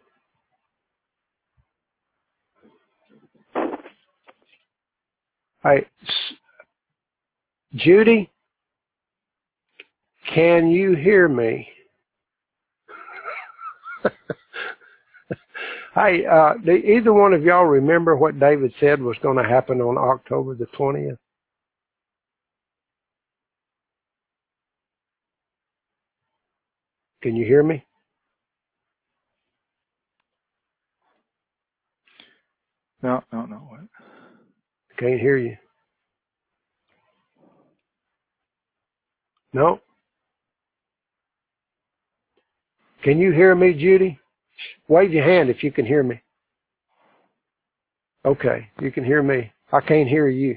Hey, Judy, can you hear me? Hey, do either one of y'all remember what David said was going to happen on October the 20th? Can you hear me? No. What? Can't hear you. No? Can you hear me, Judy? Wave your hand if you can hear me. Okay, you can hear me. I can't hear you.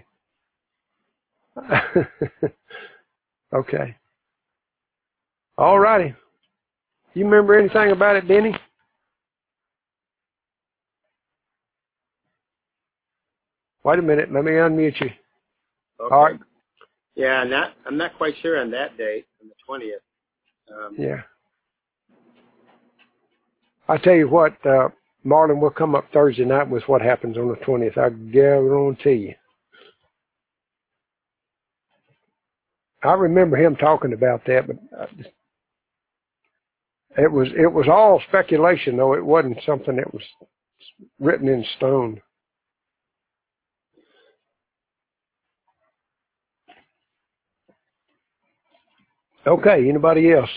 Okay. All righty. You remember anything about it, Denny? Wait a minute. Let me unmute you. Okay. All right. Yeah, I'm not quite sure on that date, on the 20th. Yeah. I tell you what, Marlon, we'll come up Thursday night with what happens on the 20th. I guarantee you. I remember him talking about that, but it was all speculation, though. It wasn't something that was written in stone. Okay, anybody else?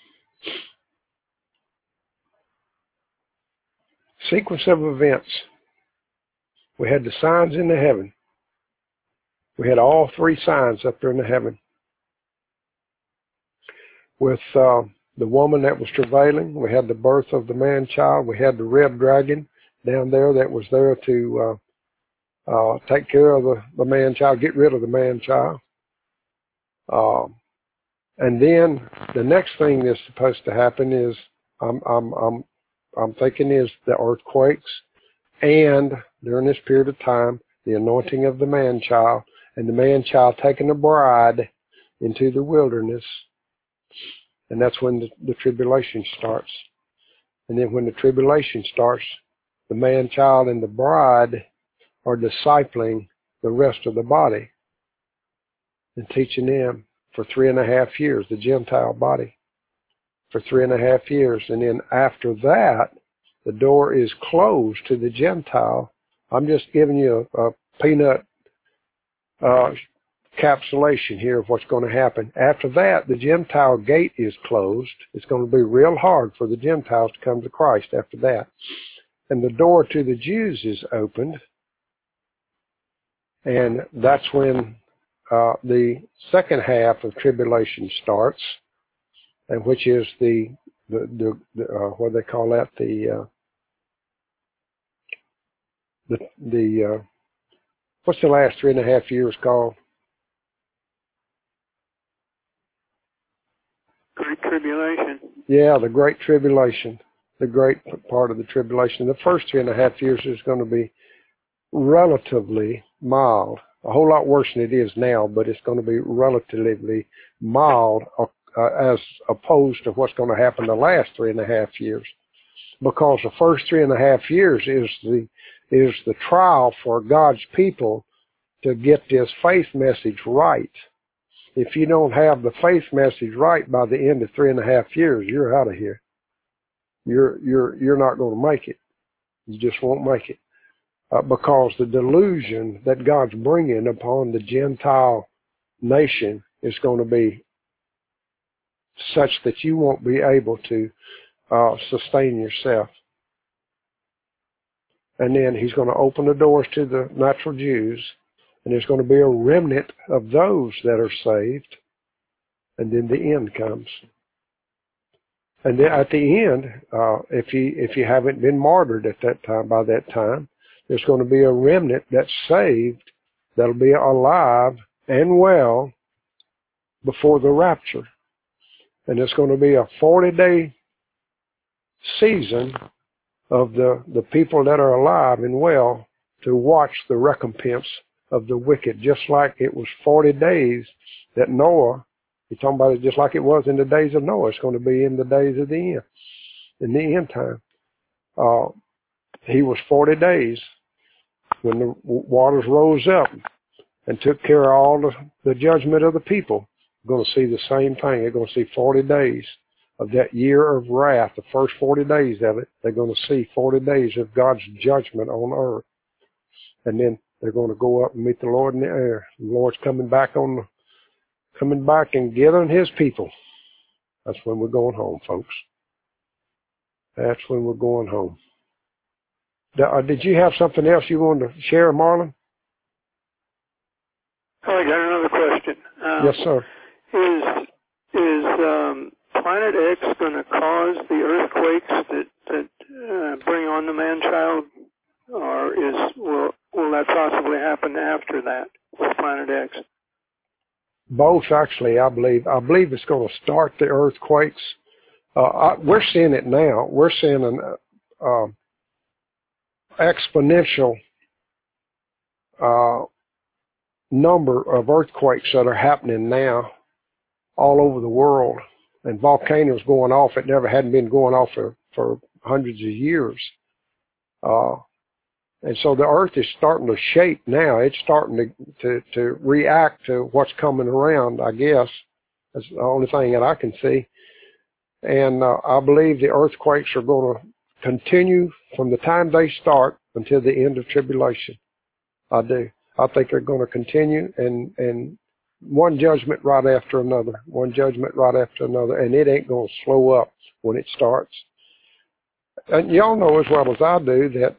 Sequence of events. We had the signs in the heaven. We had all three signs up there in the heaven. With the woman that was travailing, we had the birth of the man-child. We had the red dragon down there that was there to take care of the man-child, get rid of the man-child. And then the next thing that's supposed to happen is, I'm thinking, is the earthquakes, and during this period of time, the anointing of the man-child, and the man-child taking the bride into the wilderness. And that's when the tribulation starts. And then when the tribulation starts, the man-child and the bride are discipling the rest of the body and teaching them for 3.5 years, the Gentile body, for 3.5 years. And then after that, the door is closed to the Gentile. I'm just giving you a peanut capsulation here of what's going to happen. After that, the Gentile gate is closed. It's going to be real hard for the Gentiles to come to Christ after that. And the door to the Jews is opened. And that's when the second half of tribulation starts, and which is the what do they call that? The what's the last 3.5 years called? Great Tribulation. Yeah, the Great Tribulation, the great part of the tribulation. The first 3.5 years is going to be relatively mild, a whole lot worse than it is now, but it's going to be relatively mild as opposed to what's going to happen the last 3.5 years, because the first 3.5 years is the trial for God's people to get this faith message right. If you don't have the faith message right by the end of 3.5 years, you're out of here. You're not going to make it. You just won't make it. Because the delusion that God's bringing upon the Gentile nation is going to be such that you won't be able to sustain yourself. And then he's going to open the doors to the natural Jews, and there's going to be a remnant of those that are saved, and then the end comes. And then at the end, if you haven't been martyred at that time, by that time, there's going to be a remnant that's saved, that'll be alive and well before the rapture. And it's going to be a 40-day season of the people that are alive and well to watch the recompense of the wicked, just like it was 40 days that Noah, you're talking about it just like it was in the days of Noah. It's going to be in the days of the end, in the end time. He was 40 days when the waters rose up and took care of all the judgment of the people. We're going to see the same thing. They're going to see 40 days of that year of wrath, the first 40 days of it. They're going to see 40 days of God's judgment on earth. And then they're going to go up and meet the Lord in the air. The Lord's coming back and gathering his people. That's when we're going home, folks. That's when we're going home. Did you have something else you wanted to share, Marlon? Oh, I got another question. Yes, sir. Is Planet X going to cause the earthquakes that bring on the man-child, or will that possibly happen after that with Planet X? Both, actually, I believe. I believe it's going to start the earthquakes. We're seeing it now. We're seeing an exponential number of earthquakes that are happening now all over the world, and volcanoes going off. It never hadn't been going off for hundreds of years. And so the earth is starting to shake now. It's starting to react to what's coming around, I guess. That's the only thing that I can see. And I believe the earthquakes are going to continue from the time they start until the end of tribulation. I do. I think they're going to continue, and one judgment right after another, one judgment right after another, and it ain't going to slow up when it starts. And y'all know as well as I do that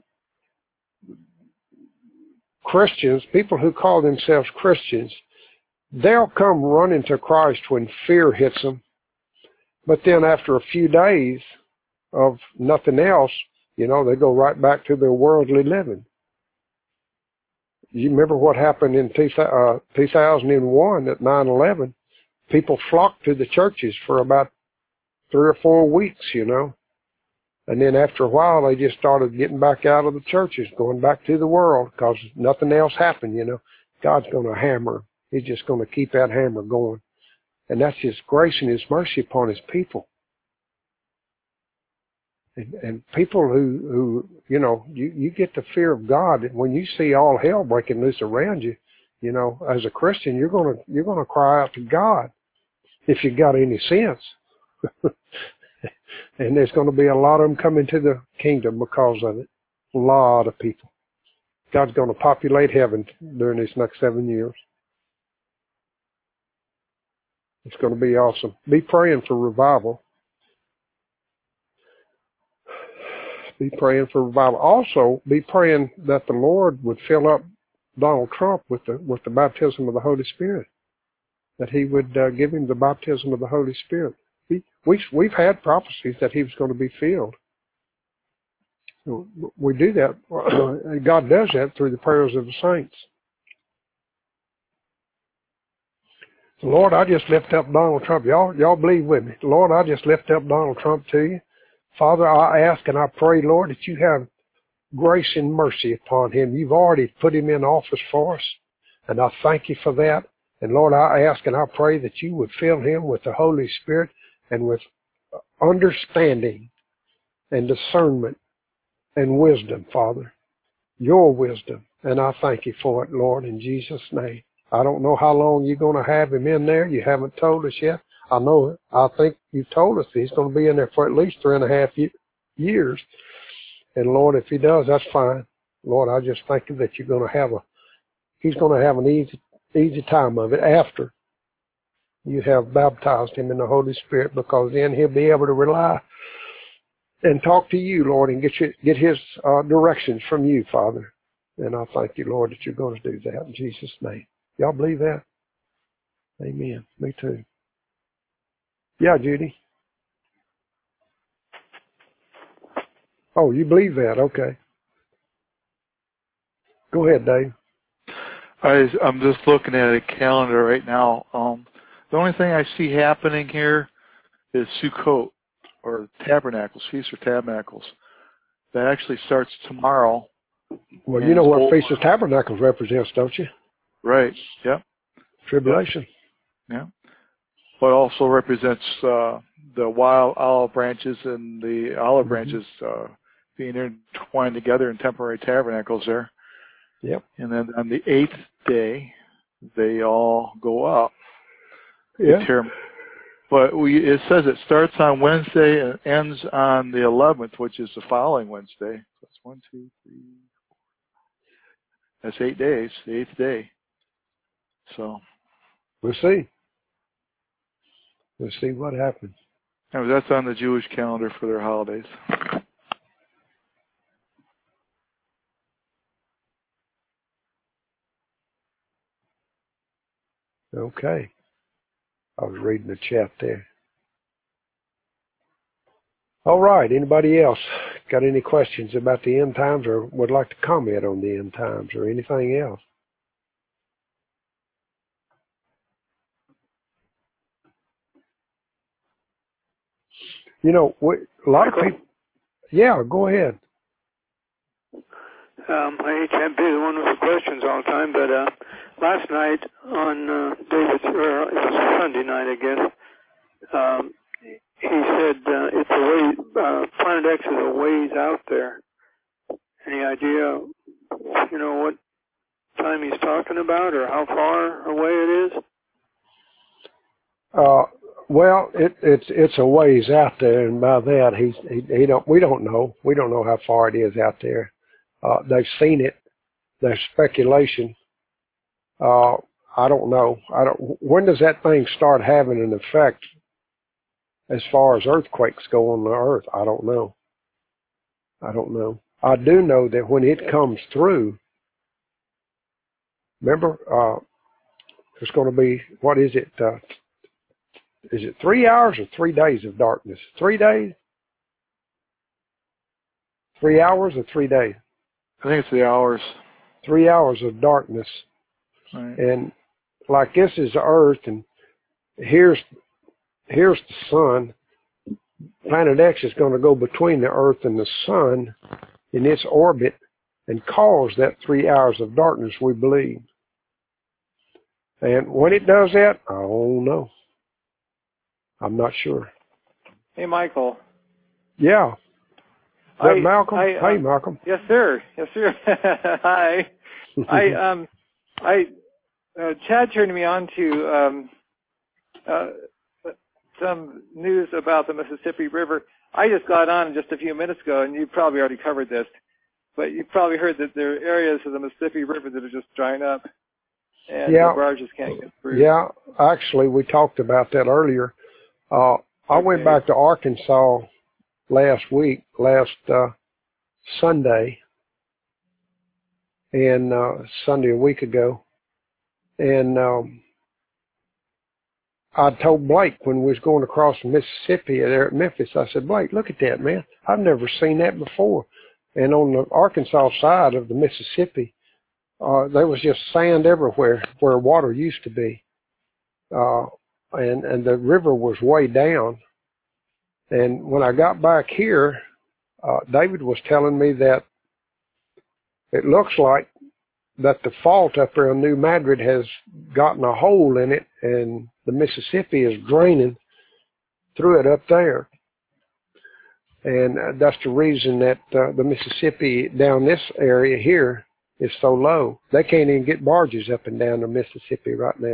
Christians, people who call themselves Christians, they'll come running to Christ when fear hits them. But then after a few days of nothing else, they go right back to their worldly living. You remember what happened in 2001 at 9/11? People flocked to the churches for about 3 or 4 weeks, And then after a while, they just started getting back out of the churches, going back to the world, because nothing else happened, God's going to hammer. He's just going to keep that hammer going. And that's His grace and His mercy upon His people. And people who you get the fear of God, and when you see all hell breaking loose around you, as a Christian, you're gonna cry out to God if you've got any sense. And there's going to be a lot of them coming to the kingdom because of it. A lot of people. God's going to populate heaven during these next 7 years. It's going to be awesome. Be praying for revival. Be praying for revival. Also, be praying that the Lord would fill up Donald Trump with the baptism of the Holy Spirit. That He would give him the baptism of the Holy Spirit. We've had prophecies that he was going to be filled. We do that. God does that through the prayers of the saints. Lord, I just lift up Donald Trump. Y'all believe with me. Lord, I just lift up Donald Trump to you. Father, I ask and I pray, Lord, that you have grace and mercy upon him. You've already put him in office for us, and I thank you for that. And Lord, I ask and I pray that you would fill him with the Holy Spirit and with understanding and discernment and wisdom, Father. Your wisdom. And I thank you for it, Lord, in Jesus' name. I don't know how long you're going to have him in there. You haven't told us yet. I think you've told us that he's going to be in there for at least 3.5 years. And Lord, if he does, that's fine. Lord, I just thank you that he's going to have an easy time of it after you have baptized him in the Holy Spirit, because then he'll be able to rely and talk to you, Lord, and get his directions from you, Father. And I thank you, Lord, that you're going to do that in Jesus' name. Y'all believe that? Amen. Me too. Yeah, Judy. Oh, you believe that? Okay. Go ahead, Dave. I'm just looking at a calendar right now. The only thing I see happening here is Sukkot, or Tabernacles, Feast of Tabernacles. That actually starts tomorrow. Well, you know what Feast of Tabernacles represents, don't you? Right, yep. Tribulation. Yeah. But also represents the wild olive branches and the olive branches being intertwined together in temporary tabernacles there. Yep. And then on the 8th day, they all go up. Yeah. But it says it starts on Wednesday and ends on the 11th, which is the following Wednesday. So that's 1, 2, 3, 4. That's 8 days, the 8th day. So we'll see. We'll see what happens. And that's on the Jewish calendar for their holidays. Okay. I was reading the chat there. All right. Anybody else got any questions about the end times, or would like to comment on the end times, or anything else? A lot of people. Yeah, go ahead. I hate to be the one with the questions all the time, but last night on David's, or it was Sunday night, I guess, he said it's a way, Planet X is a ways out there. Any idea you know, what time he's talking about or how far away it is? Well, it's a ways out there, and by that we don't know how far it is out there. They've seen it. There's speculation. I don't know. When does that thing start having an effect as far as earthquakes go on the earth? I don't know. I do know that when it comes through, remember, there's going to be, what is it? Is it 3 hours or 3 days of darkness? 3 days? 3 hours or 3 days? I think it's the hours. 3 hours of darkness. Right. And like this is the earth, and here's the sun. Planet X is going to go between the earth and the sun in its orbit and cause that 3 hours of darkness, we believe. And when it does that, I don't know. I'm not sure. Hey, Michael. Yeah. Is that Malcolm? Hey, Malcolm. Yes, sir. Yes, sir. Hi. Chad turned me on to some news about the Mississippi River. I just got on just a few minutes ago, and you probably already covered this, but you probably heard that there are areas of the Mississippi River that are just drying up, and the barges can't get through. Yeah, actually, we talked about that earlier. I went back to Arkansas last Sunday, and Sunday a week ago, and I told Blake when we was going across Mississippi there at Memphis, I said, Blake, look at that, man. I've never seen that before. And on the Arkansas side of the Mississippi, there was just sand everywhere where water used to be. And the river was way down. And when I got back here, David was telling me that it looks like that the fault up there in New Madrid has gotten a hole in it, and the Mississippi is draining through it up there. And that's the reason that the Mississippi down this area here is so low. They can't even get barges up and down the Mississippi right now.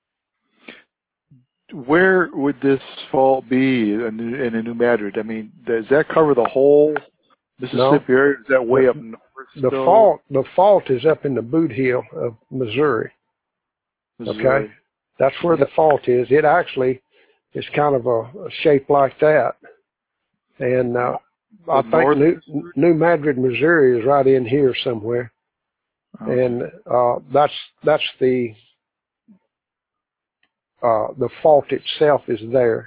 Where would this fault be in New Madrid? I mean, does that cover the whole Mississippi area? Is that way up north? The fault is up in the Boot Heel of Missouri. Okay, that's where the fault is. It actually is kind of a shape like that, and I think New Madrid, Missouri, is right in here somewhere, and that's the fault itself is there,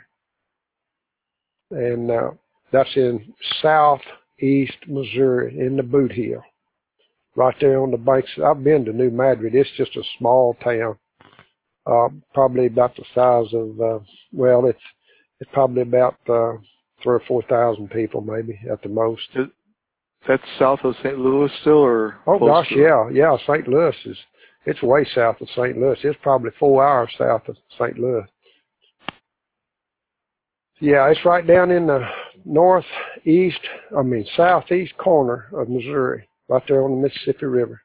and that's in southeast Missouri in the Boot Heel, right there on the banks. I've been to New Madrid. It's just a small town, probably about the size of it's probably about 3,000 or 4,000 people, maybe at the most. That's south of St. Louis still, or? Oh gosh, yeah. St. Louis it's way south of St. Louis. It's probably 4 hours south of St. Louis. Yeah, it's right down in the southeast corner of Missouri, right there on the Mississippi River.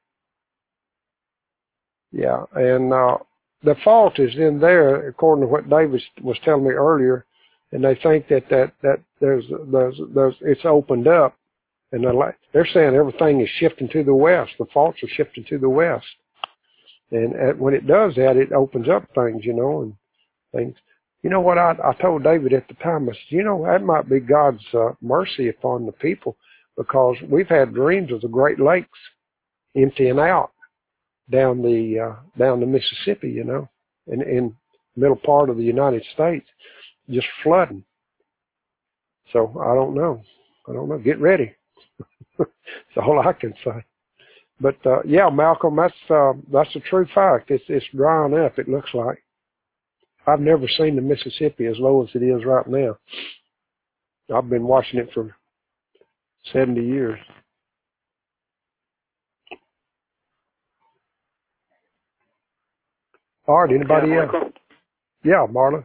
Yeah, and the fault is in there, according to what David was telling me earlier, and they think that there's it's opened up, and they're saying everything is shifting to the west. The faults are shifting to the west, and when it does that, it opens up things, and things. You know what I told David at the time? I said, that might be God's mercy upon the people, because we've had dreams of the Great Lakes emptying out down the Mississippi, in the middle part of the United States, just flooding. So I don't know. Get ready. That's all I can say. But yeah, Malcolm, that's a true fact. It's drying up. It looks like. I've never seen the Mississippi as low as it is right now. I've been watching it for 70 years. All right, anybody else? Yeah, Marlon.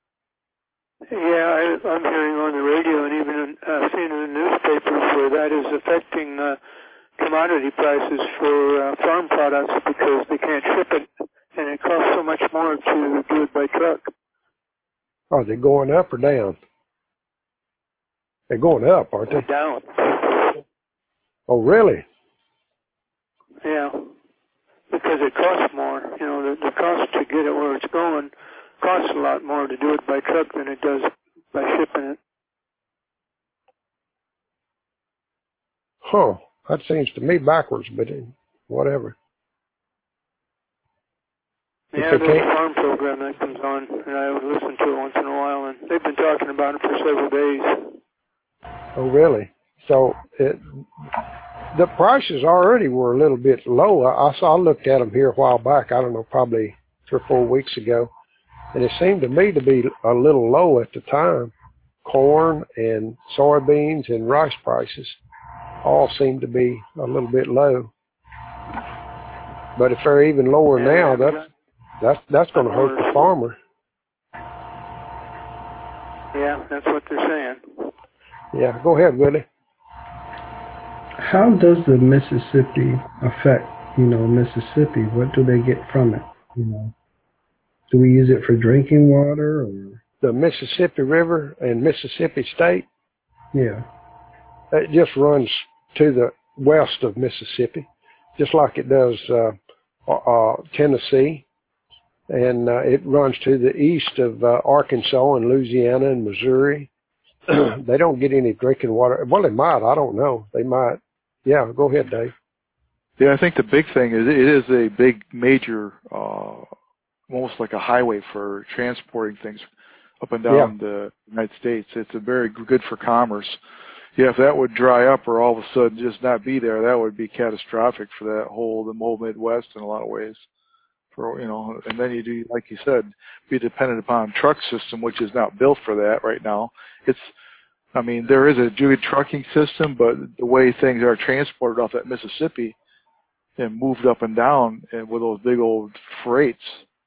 Yeah, I'm hearing on the radio and even seeing in the newspapers where that is affecting commodity prices for farm products because they can't ship it, and it costs so much more to do it by truck. Are they going up or down? They're going up, aren't they? Down. Oh, really? Yeah, because it costs more. You know, the cost to get it where it's going costs a lot more to do it by truck than it does by shipping it. Huh. That seems to me backwards, but whatever. Yeah, there's a farm program that comes on, and I listen to it once in a while, and they've been talking about it for several days. Oh, really? So the prices already were a little bit low. I looked at them here a while back. I don't know, probably 3 or 4 weeks ago, and it seemed to me to be a little low at the time. Corn and soybeans and rice prices all seem to be a little bit low. But if they're even lower now, that's going to hurt the farmer. Yeah, that's what they're saying. Yeah, go ahead, Willie. How does the Mississippi affect, Mississippi? What do they get from it? Do we use it for drinking water or? The Mississippi River and Mississippi State? Yeah. It just runs to the west of Mississippi, just like it does Tennessee. And it runs to the east of Arkansas and Louisiana and Missouri. They don't get any drinking water. Well, they might. I don't know. They might. Yeah, go ahead, Dave. Yeah, I think the big thing is it is a big, major, almost like a highway for transporting things up and down the United States. It's a very good for commerce. Yeah, if that would dry up or all of a sudden just not be there, that would be catastrophic for the whole Midwest in a lot of ways. And then you do, like you said, be dependent upon truck system, which is not built for that right now. There is a good trucking system, but the way things are transported off that Mississippi and moved up and down and with those big old freights,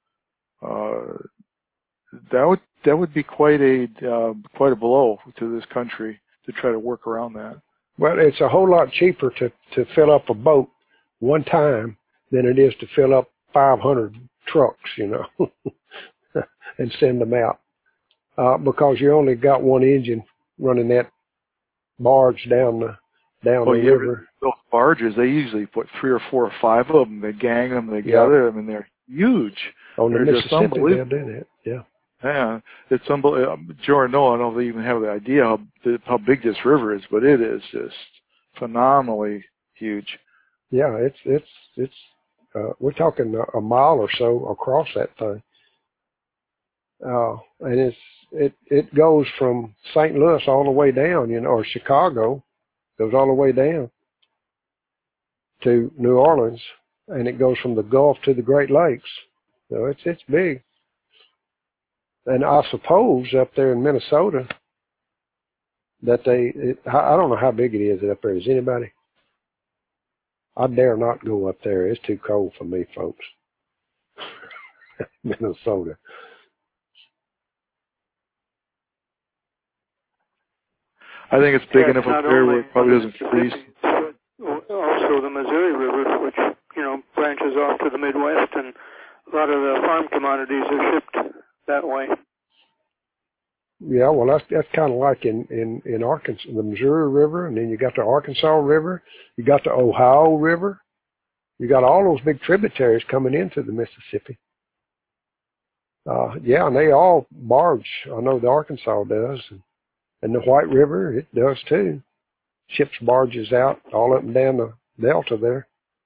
that would be quite a blow to this country to try to work around that. Well, it's a whole lot cheaper to fill up a boat one time than it is to fill up 500 trucks, and send them out, because you only got one engine running that barge down the river. Those barges, they usually put 3 or 4 or 5 of them. They gang them together. Yep. I mean, they're huge. On the Mississippi, they'll do that. Yeah. Yeah, it's unbelievable. Jordan, I don't know if they even have the idea how big this river is, but it is just phenomenally huge. Yeah, it's we're talking a mile or so across that thing. And it goes from St. Louis all the way down, or Chicago, goes all the way down to New Orleans, and it goes from the Gulf to the Great Lakes. So it's big. And I suppose up there in Minnesota that I don't know how big it is up there. Is anybody? I dare not go up there. It's too cold for me, folks. Minnesota. I think it's big enough up there where it probably doesn't freeze. Also the Missouri River, which, branches off to the Midwest, and a lot of the farm commodities are shipped that way. Yeah, well, that's kind of like in Arkansas, the Missouri River, and then you got the Arkansas River, you got the Ohio River, you got all those big tributaries coming into the Mississippi. And they all barge. I know the Arkansas does, and the White River, it does too. Ships barges out all up and down the delta there.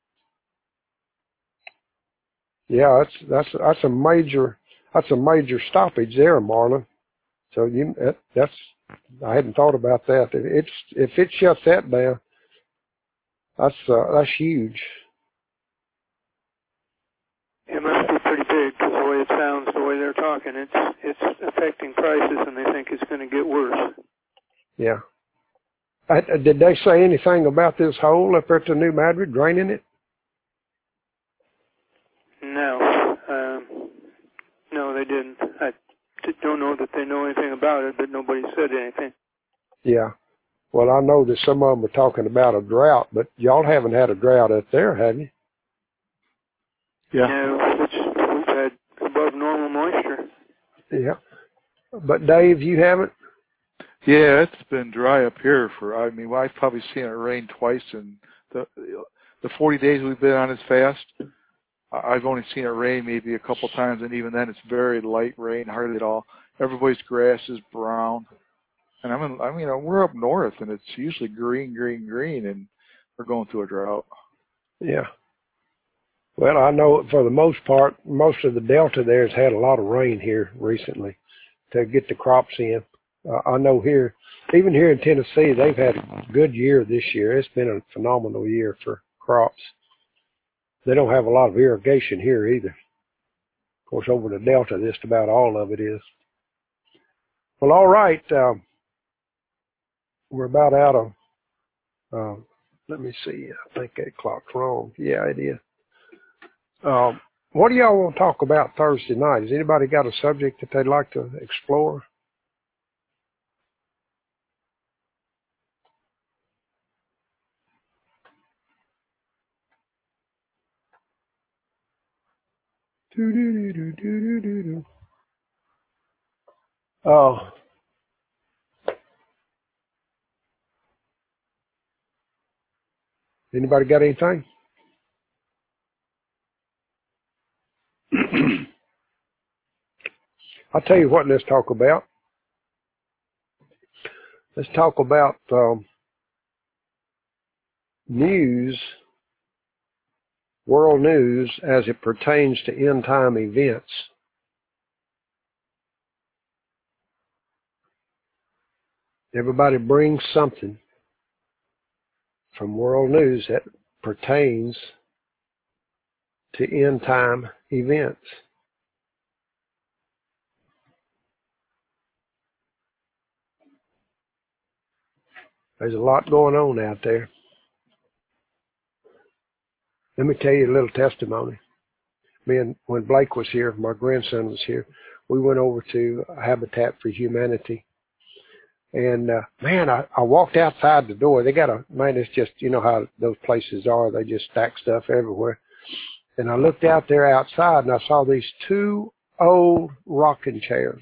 Yeah, that's a major stoppage there, Marlon. So I hadn't thought about that. If it shuts that down, that's huge. It must be pretty big, because the way it sounds, the way they're talking, it's affecting prices, and they think it's going to get worse. Yeah. Did they say anything about this hole up there at the New Madrid, draining it? No, they didn't. I don't know that they know anything about it, but nobody said anything. Yeah. Well, I know that some of them are talking about a drought, but y'all haven't had a drought up there, have you? Yeah. We've had above normal moisture. Yeah. But Dave, you haven't? Yeah, it's been dry up here I've probably seen it rain twice in the 40 days we've been on this fast. I've only seen it rain maybe a couple times, and even then it's very light rain, hardly at all. Everybody's grass is brown. And we're up north, and it's usually green, and we're going through a drought. Yeah. Well, I know for the most part, most of the Delta there has had a lot of rain here recently to get the crops in. I know here, even here in Tennessee, they've had a good year this year. It's been a phenomenal year for crops. They don't have a lot of irrigation here either. Of course, over the Delta, just about all of it is. Well, all right. We're about out of, let me see. I think that clock's wrong. Yeah, it is. What do y'all want to talk about Thursday night? Has anybody got a subject that they'd like to explore? Anybody got anything? I'll tell you what, let's talk about. Let's talk about news, world news, as it pertains to end time events. Everybody brings something from world news that pertains to end time events. There's a lot going on out there. Let me tell you a little testimony. When Blake was here, my grandson was here, we went over to Habitat for Humanity. And, I walked outside the door. They got it's just, you know how those places are. They just stack stuff everywhere. And I looked out there outside and I saw these two old rocking chairs.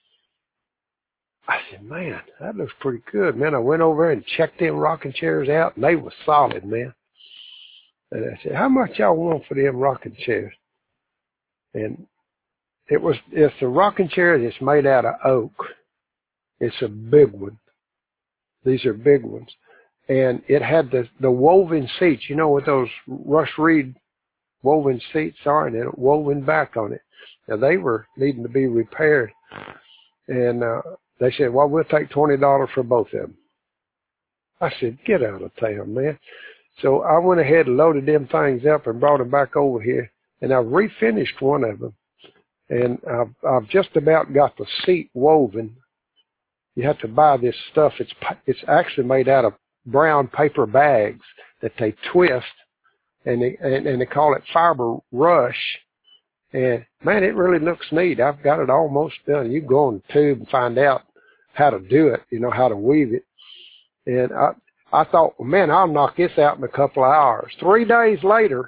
I said, man, that looks pretty good, man. I went over and checked them rocking chairs out and they were solid, man. And I said, how much y'all want for them rocking chairs? And it's a rocking chair that's made out of oak. It's a big one. These are big ones. And it had the woven seats, you know what those Rush Reed woven seats are, and it woven back on it. Now they were needing to be repaired. And they said, well, we'll take $20 for both of them. I said, get out of town, man. So I went ahead and loaded them things up and brought them back over here. And I've refinished one of them. And I've just about got the seat woven. You have to buy this stuff. It's actually made out of brown paper bags that they twist, and they call it fiber rush. And man, it really looks neat. I've got it almost done. You go on the tube and find out how to do it, how to weave it. And I thought, well, man, I'll knock this out in a couple of hours. 3 days later,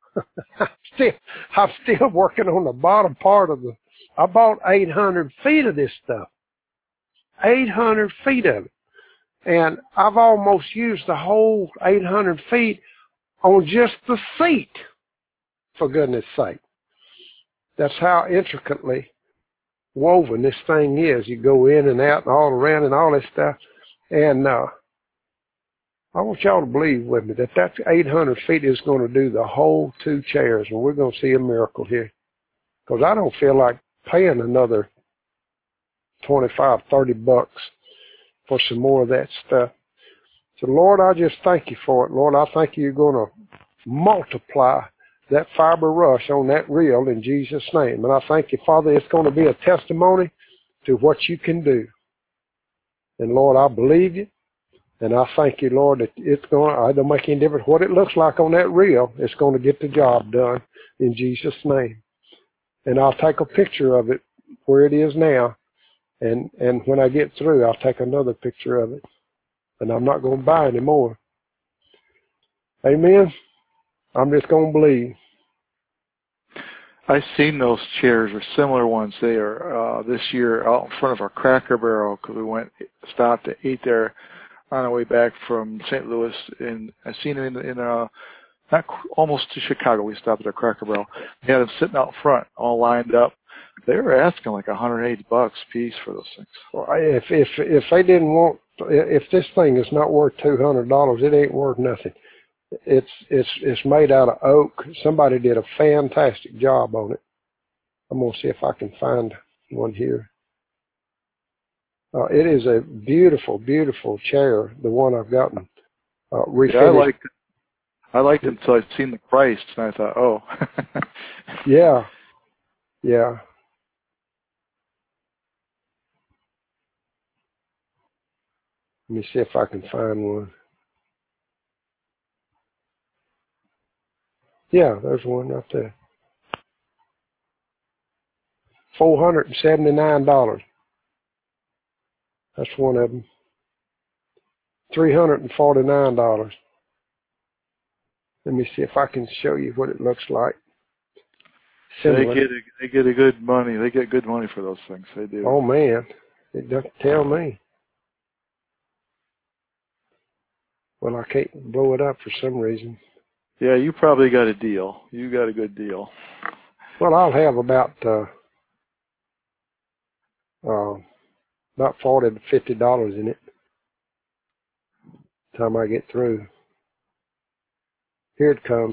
I'm still working on the bottom part of I bought 800 feet of this stuff. 800 feet of it. And I've almost used the whole 800 feet on just the seat, for goodness sake. That's how intricately woven this thing is. You go in and out and all around and all this stuff. And I want y'all to believe with me that 800 feet is going to do the whole 2 chairs, and we're going to see a miracle here. Because I don't feel like paying another $25, $30 for some more of that stuff. So, Lord, I just thank you for it. Lord, I thank you're going to multiply that fiber rush on that reel in Jesus' name. And I thank you, Father, it's going to be a testimony to what you can do. And, Lord, I believe you. And I thank you, Lord, that it don't make any difference what it looks like on that reel. It's going to get the job done in Jesus' name. And I'll take a picture of it where it is now. And when I get through, I'll take another picture of it. and I'm not going to buy any more. Amen? I'm just going to believe. I've seen those chairs or similar ones. They are this year out in front of our Cracker Barrel because we stopped to eat there on our way back from St. Louis, and I've seen them almost to Chicago. We stopped at a Cracker Barrel. They had them sitting out front, all lined up. They were asking like $180 a piece for those things. Well, if they didn't want, if this thing is not worth $200, it ain't worth nothing. It's made out of oak. Somebody did a fantastic job on it. I'm gonna see if I can find one here. It is a beautiful, beautiful chair. The one I've gotten refinished. Yeah, I liked it until I'd seen the price, and I thought, oh. Yeah. Yeah. Let me see if I can find one. Yeah, there's one right there. $479. That's one of them. $349. Let me see if I can show you what it looks like. Similar. They get a good money. They get good money for those things. They do. Oh man, it doesn't tell me. Well, I can't blow it up for some reason. Yeah, you probably got a deal. You got a good deal. Well, I'll have about $40 to $50 in it. Time I get through. Here it comes.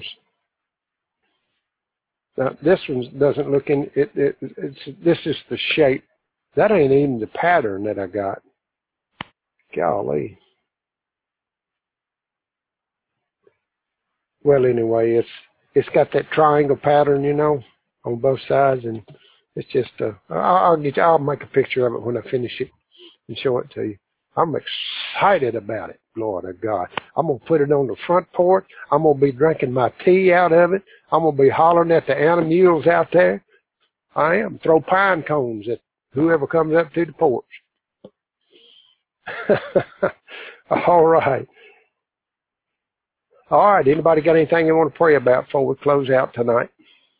Now this one doesn't look in. This is the shape. That ain't even the pattern that I got. Golly. Well, anyway, it's got that triangle pattern, you know, on both sides, and it's just I'll make a picture of it when I finish it and show it to you. I'm excited about it, Lord of God. I'm going to put it on the front porch. I'm going to be drinking my tea out of it. I'm going to be hollering at the animals out there. I am. Throw pine cones at whoever comes up to the porch. All right. All right. Anybody got anything you want to pray about before we close out tonight?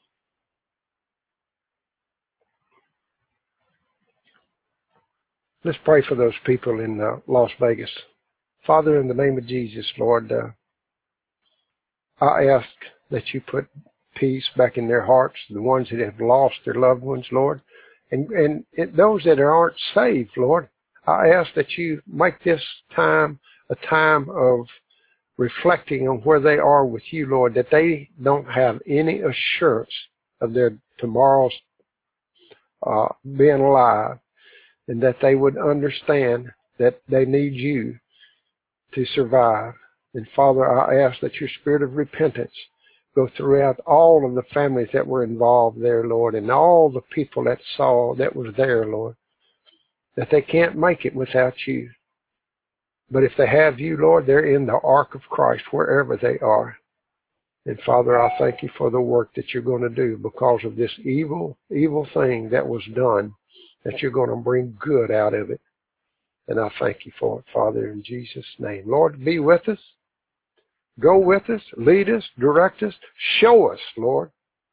Let's pray for those people in Las Vegas. Father, in the name of Jesus, Lord, I ask that you put peace back in their hearts, the ones that have lost their loved ones, Lord, and those that aren't saved, Lord. I ask that you make this time a time of reflecting on where they are with you, Lord, that they don't have any assurance of their tomorrow's being alive, and that they would understand that they need you to survive. And Father, I ask that your spirit of repentance go throughout all of the families that were involved there, Lord, and all the people that was there, Lord, that they can't make it without you. But if they have you, Lord, they're in the ark of Christ wherever they are. And Father, I thank you for the work that you're going to do because of this evil thing that was done, that you're going to bring good out of it. And I thank you for it, Father, in Jesus' name. Lord, be with us. Go with us, lead us, direct us, show us, Lord,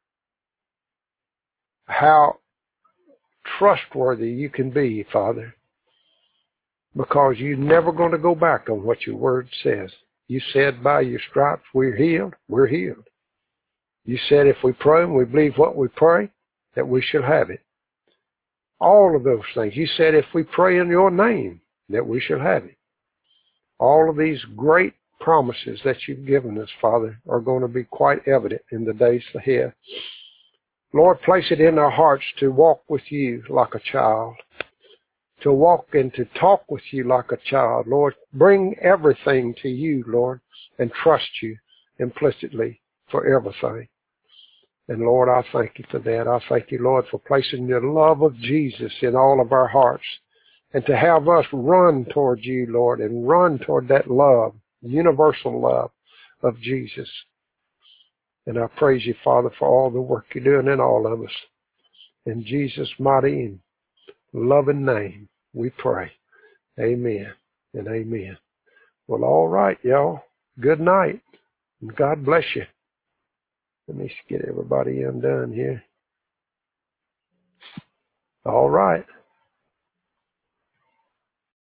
how trustworthy you can be, Father, because you're never going to go back on what your word says. You said by your stripes we're healed, we're healed. You said if we pray and we believe what we pray, that we shall have it. All of those things. You said if we pray in your name, that we shall have it. All of these great promises that you've given us, Father, are going to be quite evident in the days ahead. Lord, place it in our hearts to walk with you like a child, to walk and to talk with you like a child. Lord, bring everything to you, Lord, and trust you implicitly for everything. And Lord, I thank you for that. I thank you, Lord, for placing the love of Jesus in all of our hearts, and to have us run toward you, Lord, and run toward that love, universal love of Jesus. And I praise you, Father, for all the work you're doing in all of us. In Jesus' mighty and loving name, we pray. Amen and amen. Well, all right, y'all. Good night. And God bless you. Let me get everybody undone here. All right.